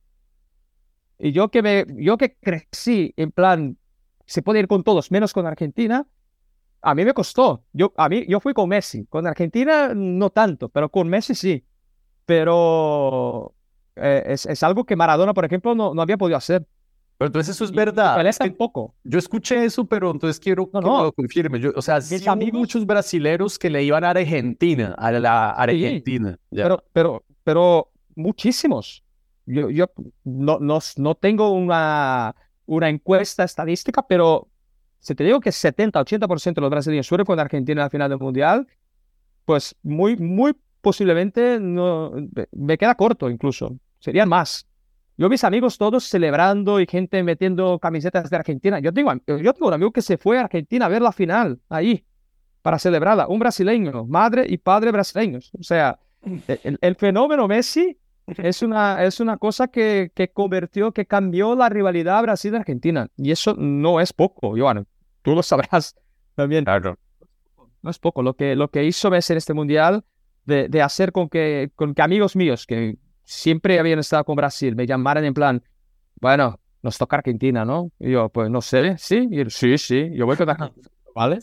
S2: Y yo que, me, yo que crecí en plan, se puede ir con todos, menos con Argentina, a mí me costó. Yo, a mí, yo fui con Messi. Con Argentina no tanto, pero con Messi sí. Pero eh, es, es algo que Maradona, por ejemplo, no, no había podido hacer.
S1: Pero entonces eso es
S2: Y, y
S1: verdad.
S2: Pelé
S1: Es que
S2: tampoco.
S1: yo escuché eso, pero entonces quiero
S2: No,
S1: que me lo
S2: no.
S1: confirme. Yo, o sea, sí
S2: Mis
S1: hubo
S2: amigos,
S1: muchos brasileros que le iban a Argentina, a la
S2: sí,
S1: Argentina. Ya.
S2: pero, pero, pero muchísimos. Yo, yo no, no, no tengo una, una encuesta estadística, pero si te digo que setenta, ochenta por ciento de los brasileños suelen con Argentina en la final del Mundial, pues muy, muy posiblemente no, me queda corto incluso. Serían más. Yo mis amigos todos celebrando y gente metiendo camisetas de Argentina. Yo tengo, yo tengo un amigo que se fue a Argentina a ver la final ahí para celebrarla. Un brasileño, madre y padre brasileños. O sea, el, el fenómeno Messi es una, es una cosa que, que convirtió, que cambió la rivalidad Brasil-Argentina. Y eso no es poco, Johan. Tú lo sabrás también.
S1: Claro.
S2: No es poco. Lo que, lo que hizo Messi en este mundial de, de hacer con que, con que amigos míos que siempre habían estado con Brasil me llamaran en plan, bueno, nos toca Argentina, ¿no? Y yo, pues no sé, sí, y él, sí, sí, yo voy con Argentina, ¿vale?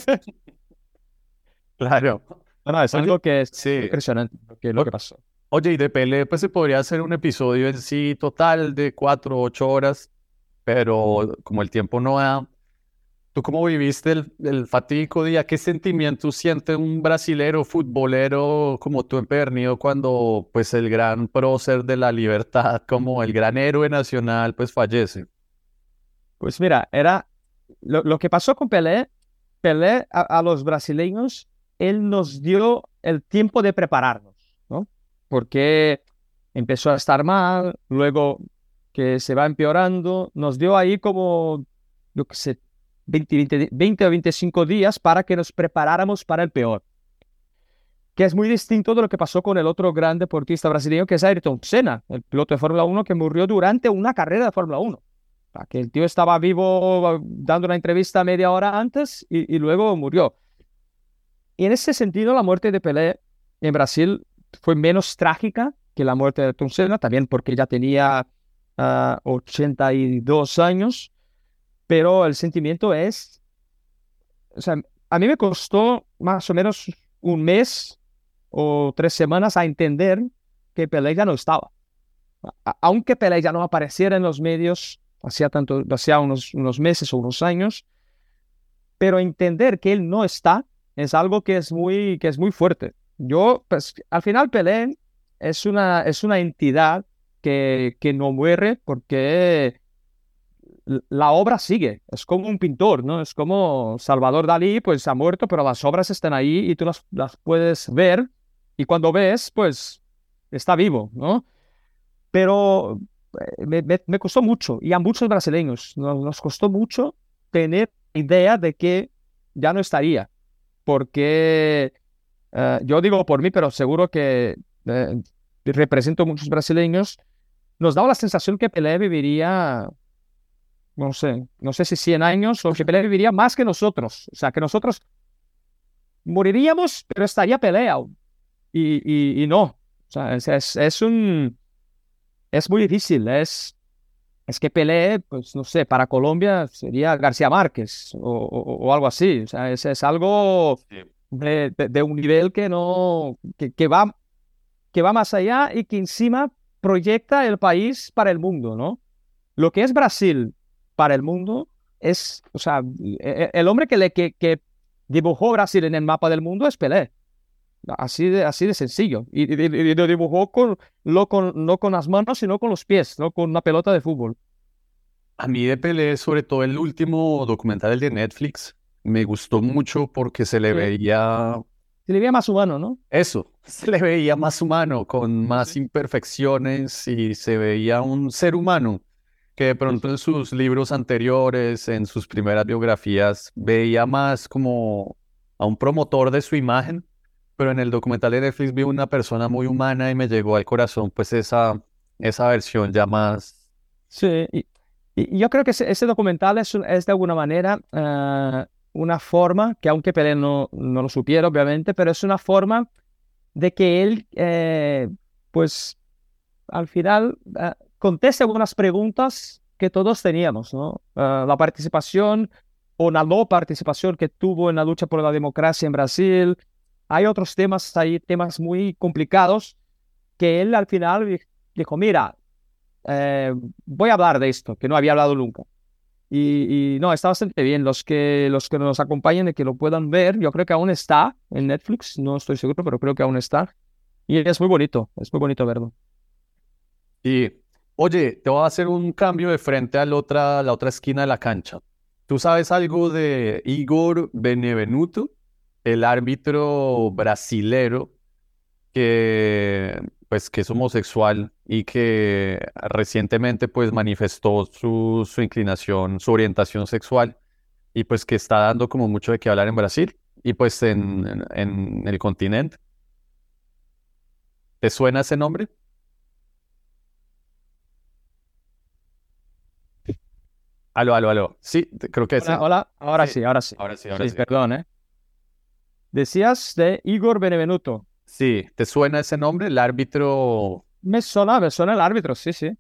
S1: Claro.
S2: No, no, es
S1: Oye,
S2: algo que es
S1: sí.
S2: impresionante lo que, lo
S1: O-
S2: que pasó.
S1: Oye, y de Pelé, pues se podría hacer un episodio en sí total de cuatro o ocho horas, pero como el tiempo no da, ¿tú cómo viviste el, el fatídico día? ¿Qué sentimientos siente un brasilero futbolero como tú empedernido cuando pues el gran prócer de la libertad, como el gran héroe nacional, pues fallece?
S2: Pues mira, era lo, lo que pasó con Pelé, Pelé a, a los brasileños, él nos dio el tiempo de prepararnos, ¿no? Porque empezó a estar mal, luego que se va empeorando, nos dio ahí como, yo qué sé, veinte, veinte, veinte o veinticinco días para que nos preparáramos para el peor, que es muy distinto de lo que pasó con el otro gran deportista brasileño, que es Ayrton Senna, el piloto de Fórmula Uno que murió durante una carrera de Fórmula Uno. O sea, que el tío estaba vivo dando una entrevista media hora antes y, y luego murió. Y en ese sentido, la muerte de Pelé en Brasil fue menos trágica que la muerte de Ayrton Senna, también porque ya tenía uh, ochenta y dos años, pero el sentimiento es, o sea, a mí me costó más o menos un mes o tres semanas a entender que Pelé ya no estaba. A- aunque Pelé ya no apareciera en los medios hacía tanto, hacía unos, unos meses o unos años, pero entender que él no está es algo que es muy, que es muy fuerte. Yo, pues, al final Pelé es una, es una entidad que, que no muere porque la obra sigue. Es como un pintor, ¿no? Es como Salvador Dalí, pues ha muerto, pero las obras están ahí y tú las, las puedes ver y cuando ves, pues está vivo, ¿no? Pero eh, me, me, me costó mucho, y a muchos brasileños nos, nos costó mucho tener idea de que ya no estaría, porque eh, yo digo por mí, pero seguro que eh, represento a muchos brasileños, nos daba la sensación que Pelé viviría, no sé, no sé si cien años, o que Pelé viviría más que nosotros, o sea, que nosotros moriríamos, pero estaría Pelé aún, y, y, y no, o sea, es, es, es un... Es muy difícil, es, es que Pelé, pues no sé, para Colombia sería García Márquez o, o- o algo así. O sea, es, es algo
S1: Sí.
S2: de, de- de un nivel que no, que, que va, que va más allá y que encima proyecta el país para el mundo, ¿no? Lo que es Brasil para el mundo es, o sea, e- e- el hombre que, le, que, que dibujó Brasil en el mapa del mundo es Pelé. Así de, así de sencillo. Y, y- y- y lo dibujó con, no con, no con las manos, sino con los pies, no con una pelota de fútbol.
S1: A mí de Pelé, sobre todo el último documental, el de Netflix, me gustó mucho porque se le
S2: Sí.
S1: veía
S2: Se le veía más humano, ¿no?
S1: eso, se le veía más humano, con
S2: Sí,
S1: más
S2: sí.
S1: imperfecciones y se veía un ser humano que de
S2: Sí,
S1: pronto
S2: sí.
S1: en sus libros anteriores, en sus primeras biografías, veía más como a un promotor de su imagen, pero en el documental de Netflix vi una persona muy humana y me llegó al corazón pues esa, esa versión ya más...
S2: Sí, y, y yo creo que ese, ese documental es, un- es de alguna manera eh, una forma, que aunque Pelé no, no lo supiera, obviamente, pero es una forma de que él, eh, pues, al final, eh, conteste algunas preguntas que todos teníamos, ¿no? Eh, la participación o la no participación que tuvo en la lucha por la democracia en Brasil. Hay otros temas ahí, temas muy complicados, que él al final di- dijo, mira, eh, voy a hablar de esto, que no había hablado nunca. Y, y no, está bastante bien. Los que, los que nos acompañen y que lo puedan ver, yo creo que aún está en Netflix, no estoy seguro, pero creo que aún está. Y es muy bonito, es muy bonito verlo.
S1: Y, oye, te voy a hacer un cambio de frente a la otra, la otra esquina de la cancha. ¿Tú sabes algo de Igor Benevenuto, el árbitro brasilero que, pues, que es homosexual y que recientemente pues, manifestó su, su inclinación, su orientación sexual y pues que está dando como mucho de qué hablar en Brasil y pues en, en en el continente? ¿Te suena ese nombre? Aló, aló, aló. Sí, te- creo que es
S2: Hola,
S1: él.
S2: hola, ahora
S1: Sí,
S2: sí, ahora sí.
S1: ahora sí, ahora
S2: Sí,
S1: sí.
S2: perdón, ¿eh? Decías de Igor Benevenuto.
S1: Sí, ¿te suena ese nombre? El árbitro.
S2: Me suena, me suena el árbitro, sí, sí.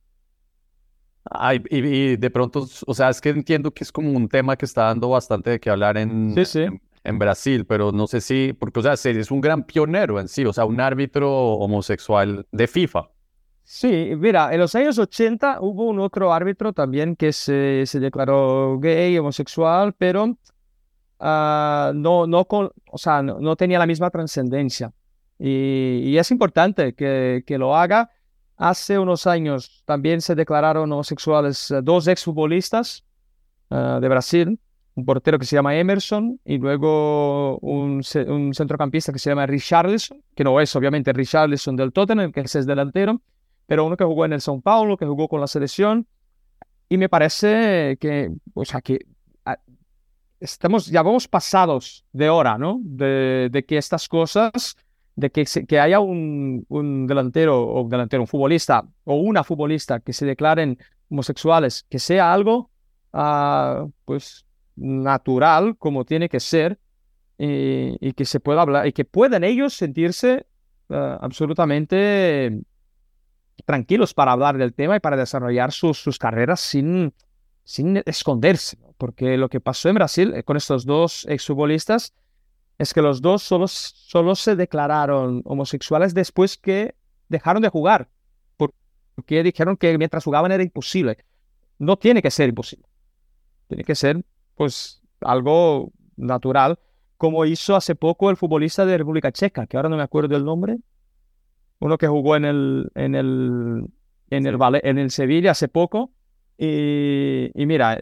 S1: Ay, y, y de pronto, o sea, es que entiendo que es como un tema que está dando bastante de qué hablar en,
S2: Sí, sí.
S1: en, en Brasil, pero no sé si, porque, o sea, sí, es un gran pionero en sí, o sea, un árbitro homosexual de FIFA.
S2: Sí, mira, en los años ochenta hubo un otro árbitro también que se, se declaró gay, homosexual, pero ah, no, no, con, o sea, no, no tenía la misma trascendencia. Y, y es importante que, que lo haga. Hace unos años también se declararon homosexuales eh, dos exfutbolistas ah, de Brasil, un portero que se llama Emerson y luego un, ce- un centrocampista que se llama Richarlison, que no es obviamente Richarlison del Tottenham, que ese es delantero, pero uno que jugó en el São Paulo, que jugó con la selección. Y me parece que, o sea, que ah, estamos, ya vamos pasados de hora, ¿no? De, de que estas cosas, de que, se- que haya un, un delantero o un delantero, un futbolista o una futbolista que se declaren homosexuales, que sea algo, ah, pues, natural, como tiene que ser, y, y que se pueda hablar, y que puedan ellos sentirse ah, absolutamente tranquilos para hablar del tema y para desarrollar sus, sus carreras sin, sin esconderse, ¿no? Porque lo que pasó en Brasil eh, con estos dos exfutbolistas es que los dos solo, solo se declararon homosexuales después que dejaron de jugar, porque dijeron que mientras jugaban era imposible. No tiene que ser imposible, tiene que ser pues algo natural, como hizo hace poco el futbolista de República Checa, que ahora no me acuerdo el nombre, uno que jugó en el, en el, en el,
S1: Sí.
S2: Vale- en el Sevilla hace poco. Y, y mira,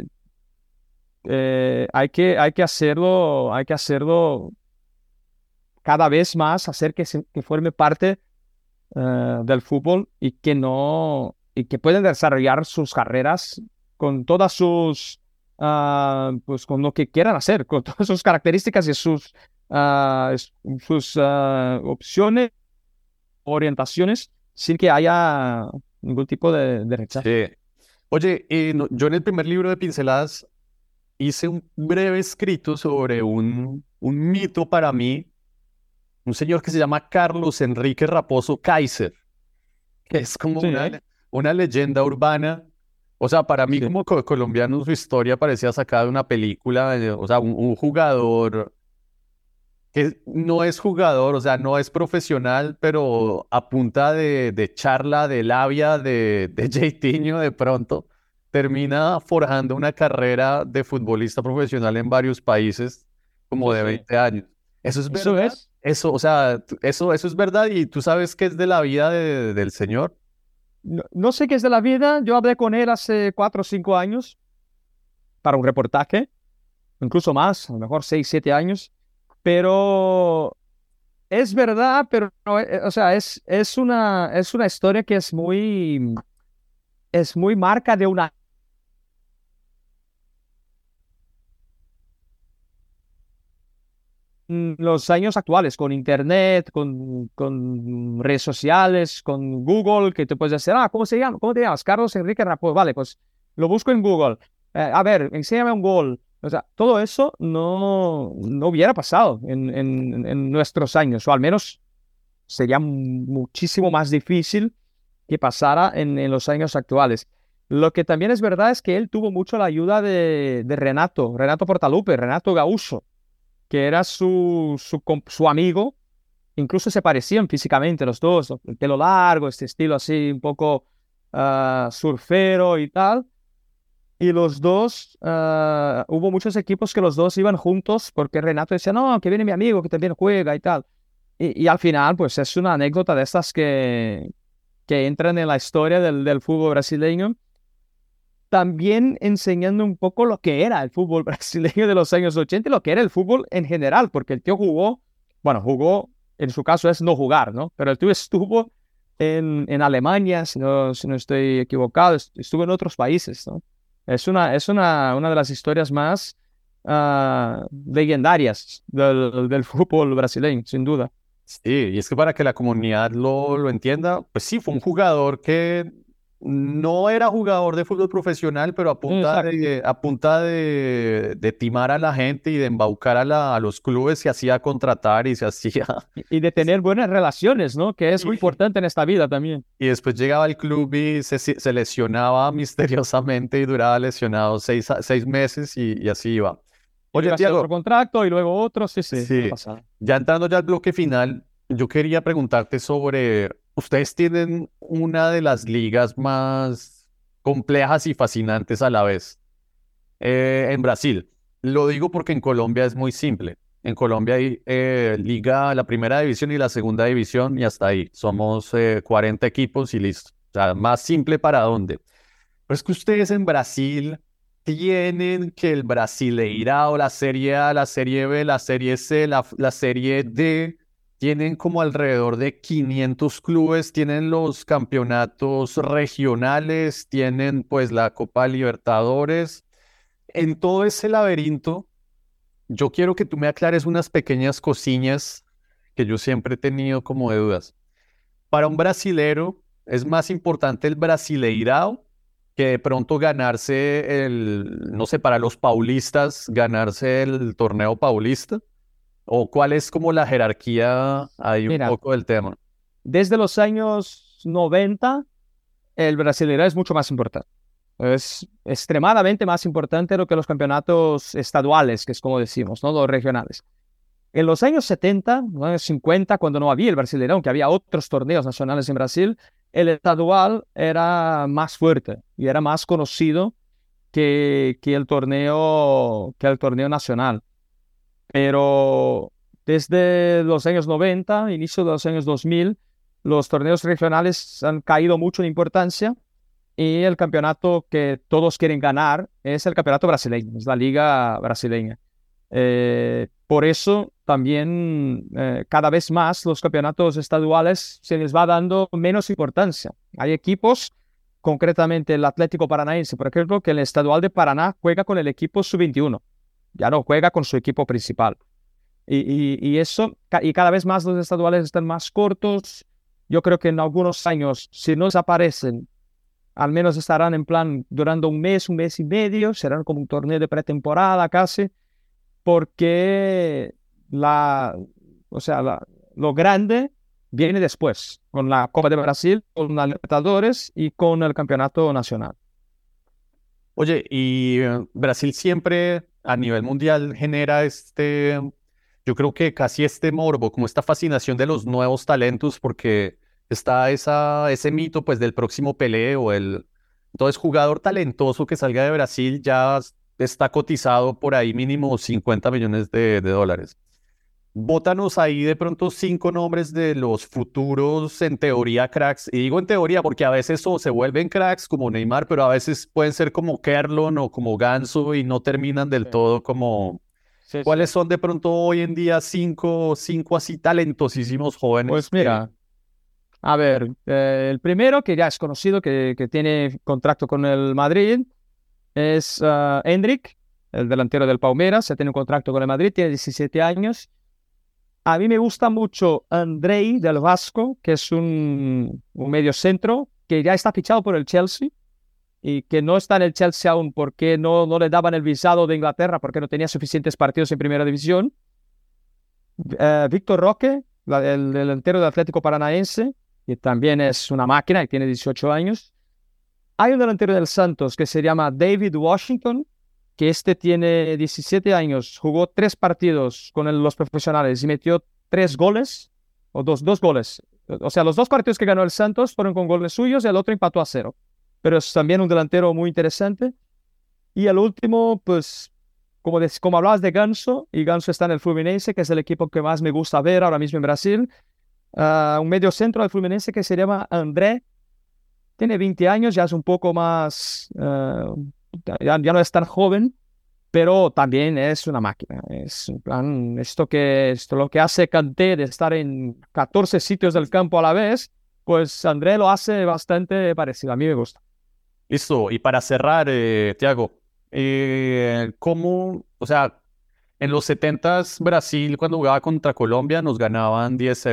S2: eh, hay que, hay que hacerlo, hay que hacerlo cada vez más, hacer que, se- que forme parte eh, del fútbol y que no, y que pueden desarrollar sus carreras con todas sus, ah, pues con lo que quieran hacer, con todas sus características y sus, ah, es- sus ah, opciones, orientaciones, sin que haya ningún tipo de, de rechazo.
S1: Sí. Oye, eh, no- yo en el primer libro de Pinceladas hice un breve escrito sobre un, un mito para mí, un señor que se llama Carlos Enrique Raposo Kaiser, que es como
S2: Sí,
S1: una,
S2: ¿eh?
S1: le- una leyenda urbana. O sea, para mí
S2: Sí,
S1: como co- colombiano su historia parecía sacada de una película, eh, o sea, un, un jugador que no es jugador, o sea, no es profesional, pero a punta de, de charla, de labia, de, de Jaitinho de pronto, termina forjando una carrera de futbolista profesional en varios países, como
S2: sí,
S1: de
S2: sí.
S1: veinte años. ¿Eso es
S2: Eso
S1: verdad?
S2: es.
S1: Eso, o sea, tú- eso, eso es verdad y tú sabes qué es de la vida de- del señor.
S2: No, no sé qué es de la vida. Yo hablé con él hace cuatro o cinco años para un reportaje, incluso más, a lo mejor seis, siete años. Pero es verdad, pero no, eh, o sea, es, es una, es una historia que es muy, es muy marca de una mm, los años actuales, con internet, con, con redes sociales, con Google, que te puedes decir, ah, ¿cómo se llama? ¿Cómo te llamas? Carlos Enrique Raposo. Vale, pues lo busco en Google. Eh, a ver, enséñame un gol. O sea, todo eso no, no hubiera pasado en, en, en nuestros años, o al menos sería muchísimo más difícil que pasara en, en los años actuales. Lo que también es verdad es que él tuvo mucho la ayuda de, de Renato, Renato Portaluppi, Renato Gaúcho, que era su, su, com- su amigo. Incluso se parecían físicamente los dos, ¿no? El pelo largo, este estilo así un poco ah, surfero y tal. Y los dos, ah, hubo muchos equipos que los dos iban juntos porque Renato decía, no, que viene mi amigo que también juega y tal. Y, y al final, pues es una anécdota de estas que, que entran en la historia del, del fútbol brasileño, también enseñando un poco lo que era el fútbol brasileño de los años ochenta y lo que era el fútbol en general, porque el tío jugó, bueno, jugó, en su caso es no jugar, ¿no? Pero el tío estuvo en, en Alemania, si no, si no estoy equivocado, est- estuvo en otros países, ¿no? Es una, es una, una de las historias más ah, legendarias del, del fútbol brasileño, sin duda.
S1: Sí, y es que para que la comunidad lo, lo entienda, pues sí, fue un jugador que no era jugador de fútbol profesional, pero a punta
S2: Exacto.
S1: de, a punta de, de timar a la gente y de embaucar a, la- a los clubes se hacía contratar y se hacía.
S2: Y y de tener buenas relaciones, ¿no? Que es muy
S1: Y,
S2: importante en esta vida también.
S1: y después llegaba al club y se, se se lesionaba misteriosamente y duraba lesionado seis, a- seis meses y, y así iba.
S2: Y
S1: Oye,
S2: luego hace otro
S1: Tiago,
S2: contrato y luego otro, sí, sí, ha
S1: sí,
S2: pasado.
S1: ya entrando ya al bloque final, yo quería preguntarte sobre, ustedes tienen una de las ligas más complejas y fascinantes a la vez, eh, en Brasil. Lo digo porque en Colombia es muy simple. En Colombia hay eh, liga, la primera división y la segunda división y hasta ahí. Somos eh, cuarenta equipos y listo. O sea, más simple para dónde. Pero es que ustedes en Brasil tienen que el Brasileirao, la Serie A, la Serie B, la Serie C, la, la Serie D, tienen como alrededor de quinientos clubes, tienen los campeonatos regionales, tienen pues la Copa Libertadores. En todo ese laberinto, yo quiero que tú me aclares unas pequeñas cosillas que yo siempre he tenido como de dudas. Para un brasilero es más importante el Brasileirao que de pronto ganarse el, no sé, para los paulistas, ganarse el torneo paulista. ¿O cuál es como la jerarquía ahí un
S2: Mira,
S1: poco del tema?
S2: desde los años noventa, el Brasileirão es mucho más importante. Es extremadamente más importante lo que los campeonatos estaduales, que es como decimos, ¿no? Los regionales. En los años setenta, los años cincuenta, cuando no había el Brasileirão, que había otros torneos nacionales en Brasil, el estadual era más fuerte y era más conocido que, que el torneo, que el torneo nacional. Pero desde los años noventa, inicio de los años dos mil, los torneos regionales han caído mucho en importancia y el campeonato que todos quieren ganar es el campeonato brasileño, es la liga brasileña. Eh, por eso también eh, cada vez más los campeonatos estaduales se les va dando menos importancia. Hay equipos, concretamente el Atlético Paranaense, por ejemplo, que el estadual de Paraná juega con el equipo sub veintiuno, ya no juega con su equipo principal. Y, y, y eso, y cada vez más los estaduales están más cortos. Yo creo que en algunos años, si no desaparecen, al menos estarán en plan durando un mes, un mes y medio, serán como un torneo de pretemporada casi, porque la, o sea, la, lo grande viene después, con la Copa de Brasil, con la Libertadores y con el Campeonato Nacional.
S1: Oye, y eh, Brasil siempre a nivel mundial genera este, yo creo que casi este morbo, como esta fascinación de los nuevos talentos, porque está esa, ese mito pues del próximo Pelé o el, entonces jugador talentoso que salga de Brasil ya está cotizado por ahí mínimo cincuenta millones de, de dólares. Bótanos ahí de pronto cinco nombres de los futuros, en teoría, cracks. Y digo en teoría porque a veces o se vuelven cracks como Neymar, pero a veces pueden ser como Kerlon o como Ganso y no terminan del
S2: Sí,
S1: todo como...
S2: sí, sí.
S1: ¿Cuáles son de pronto hoy en día cinco, cinco así talentosísimos jóvenes
S2: Pues
S1: que...
S2: mira, a ver, eh, el primero que ya es conocido, que, que tiene contrato con el Madrid, es uh, Endrick, el delantero del Palmeiras, ya tiene un contrato con el Madrid, tiene diecisiete años. A mí me gusta mucho Andrei del Vasco, que es un, un medio centro que ya está fichado por el Chelsea y que no está en el Chelsea aún porque no, no le daban el visado de Inglaterra porque no tenía suficientes partidos en primera división. Uh, Víctor Roque, la, el, el delantero del Atlético Paranaense, que también es una máquina y tiene dieciocho años. Hay un delantero del Santos que se llama David Washington, que este tiene diecisiete años, jugó tres partidos con el, los profesionales y metió tres goles, o dos, dos goles. O sea, los dos partidos que ganó el Santos fueron con goles suyos y el otro empató a cero. Pero es también un delantero muy interesante. Y el último, pues, como, de, como hablabas de Ganso, y Ganso está en el Fluminense, que es el equipo que más me gusta ver ahora mismo en Brasil, uh, un medio centro del Fluminense que se llama André. Tiene veinte años, ya es un poco más, uh, ya, ya no es tan joven, pero también es una máquina. Es en plan, esto que esto lo que hace Kanté de estar en catorce sitios del campo a la vez, pues André lo hace bastante parecido. A mí me gusta.
S1: Listo, y para cerrar, eh, Tiago, eh, ¿cómo, o sea, en los setentas Brasil cuando jugaba contra Colombia nos ganaban diez cero.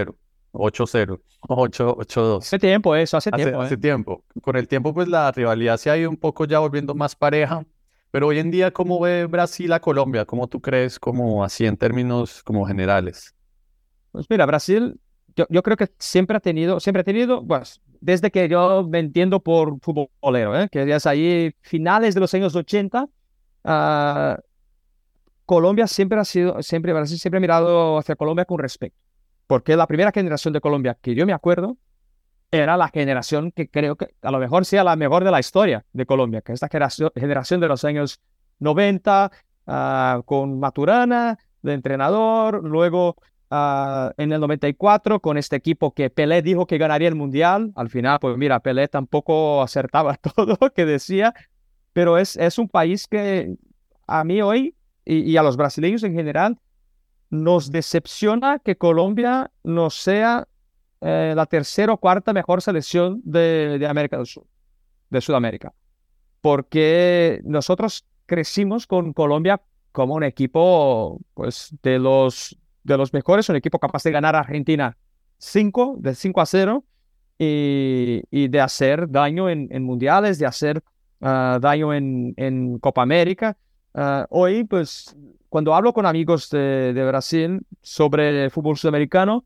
S1: ocho cero, ocho dos.
S2: Hace tiempo eso, hace,
S1: Hace,
S2: tiempo.
S1: hace
S2: ¿eh?
S1: tiempo. Con el tiempo, pues la rivalidad se ha ido un poco ya volviendo más pareja. Pero hoy en día, ¿cómo ve Brasil a Colombia? ¿Cómo tú crees, como así en términos como generales?
S2: Pues mira, Brasil, yo, yo creo que siempre ha tenido, siempre ha tenido, pues, desde que yo me entiendo por futbolero, ¿eh? Que ya es ahí finales de los años ochenta, ah, Colombia siempre ha sido, siempre, Brasil siempre ha mirado hacia Colombia con respeto, porque la primera generación de Colombia que yo me acuerdo era la generación que creo que a lo mejor sea la mejor de la historia de Colombia, que es esta generación, generación de los años noventa, ah, con Maturana de entrenador, luego ah, en el noventa y cuatro con este equipo que Pelé dijo que ganaría el Mundial. Al final, pues mira, Pelé tampoco acertaba todo lo que decía, pero es, es un país que a mí hoy y, y a los brasileños en general nos decepciona que Colombia no sea eh, la tercera o cuarta mejor selección de, de América del Sur, de Sudamérica, porque nosotros crecimos con Colombia como un equipo, pues, de los, de los mejores, un equipo capaz de ganar a Argentina cinco, de cinco a cero, y, y de hacer daño en, en mundiales, de hacer uh, daño en, en Copa América. Uh, hoy, pues, cuando hablo con amigos de, de Brasil sobre el fútbol sudamericano,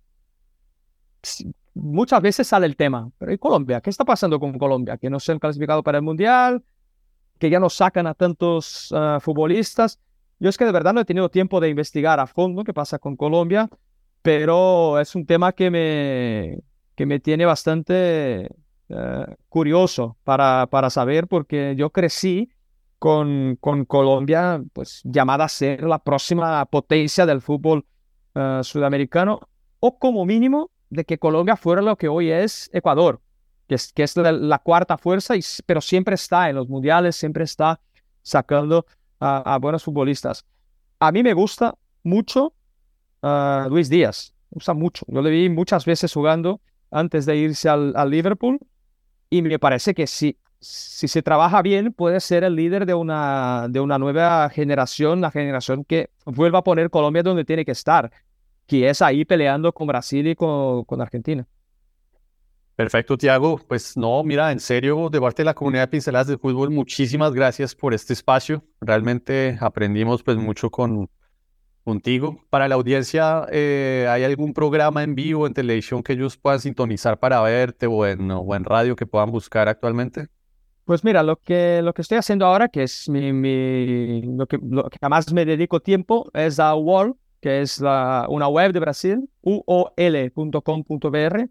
S2: muchas veces sale el tema, pero ¿y Colombia? ¿Qué está pasando con Colombia? Que no se han clasificado para el Mundial, que ya no sacan a tantos uh, futbolistas. Yo es que de verdad no he tenido tiempo de investigar a fondo qué pasa con Colombia, pero es un tema que me, que me tiene bastante uh, curioso para, para saber, porque yo crecí con, con Colombia, pues llamada a ser la próxima potencia del fútbol uh, sudamericano, o como mínimo de que Colombia fuera lo que hoy es Ecuador, que es, que es la, la cuarta fuerza, y, pero siempre está en los mundiales, siempre está sacando a, a buenos futbolistas. A mí me gusta mucho uh, Luis Díaz, me gusta mucho. Yo le vi muchas veces jugando antes de irse al, al Liverpool, y me parece que si, si se trabaja bien puede ser el líder de una, de una nueva generación, la generación que vuelva a poner Colombia donde tiene que estar, que es ahí peleando con Brasil y con, con Argentina.
S1: Perfecto, Tiago. Pues no, mira, en serio, de parte de la comunidad de Pinceladas de Fútbol, muchísimas gracias por este espacio. Realmente aprendimos pues mucho con, contigo. Para la audiencia, eh, ¿hay algún programa en vivo, en televisión que ellos puedan sintonizar para verte o en, o en radio que puedan buscar actualmente?
S2: Pues mira, lo que, lo que estoy haciendo ahora, que es mi, mi, lo, que, lo que más me dedico tiempo, es a U O L, que es la, una web de Brasil, u o l punto com punto b r,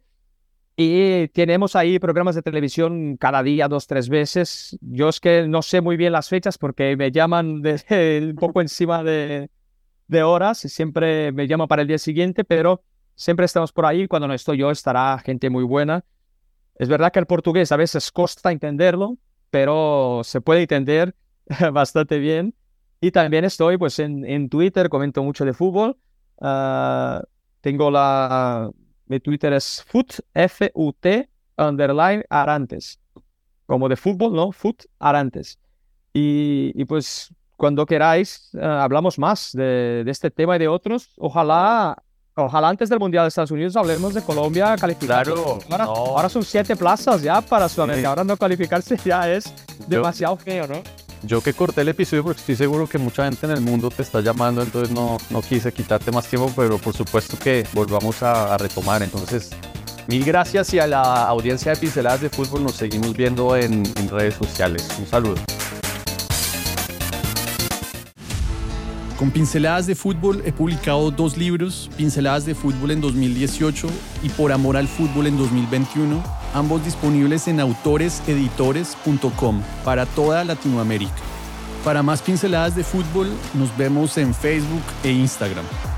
S2: y tenemos ahí programas de televisión cada día, dos, tres veces. Yo es que no sé muy bien las fechas porque me llaman de, de, un poco encima de, de horas y siempre me llaman para el día siguiente, pero siempre estamos por ahí. Cuando no estoy yo, estará gente muy buena. Es verdad que el portugués a veces cuesta entenderlo, pero se puede entender bastante bien. Y también estoy pues en, en Twitter, comento mucho de fútbol. Uh, tengo la... Uh, mi Twitter es foot, F U T, underline, Arantes. Como de fútbol, ¿no? Foot, Arantes. Y, y pues cuando queráis, uh, hablamos más de, de este tema y de otros. Ojalá... Ojalá antes del Mundial de Estados Unidos hablemos de Colombia calificar.
S1: Claro,
S2: ahora,
S1: no.
S2: ahora son siete plazas ya para Sudamérica. Ahora no calificarse ya es demasiado yo, feo, ¿no?
S1: Yo que corté el episodio porque estoy seguro que mucha gente en el mundo te está llamando, entonces no, no quise quitarte más tiempo, pero por supuesto que volvamos a, a retomar. Entonces, mil gracias y a la audiencia de Pinceladas de Fútbol nos seguimos viendo en, en redes sociales. Un saludo.
S3: Con Pinceladas de Fútbol he publicado dos libros, Pinceladas de Fútbol en dos mil dieciocho y Por Amor al Fútbol en dos mil veintiuno, ambos disponibles en autores editores punto com para toda Latinoamérica. Para más Pinceladas de Fútbol, nos vemos en Facebook e Instagram.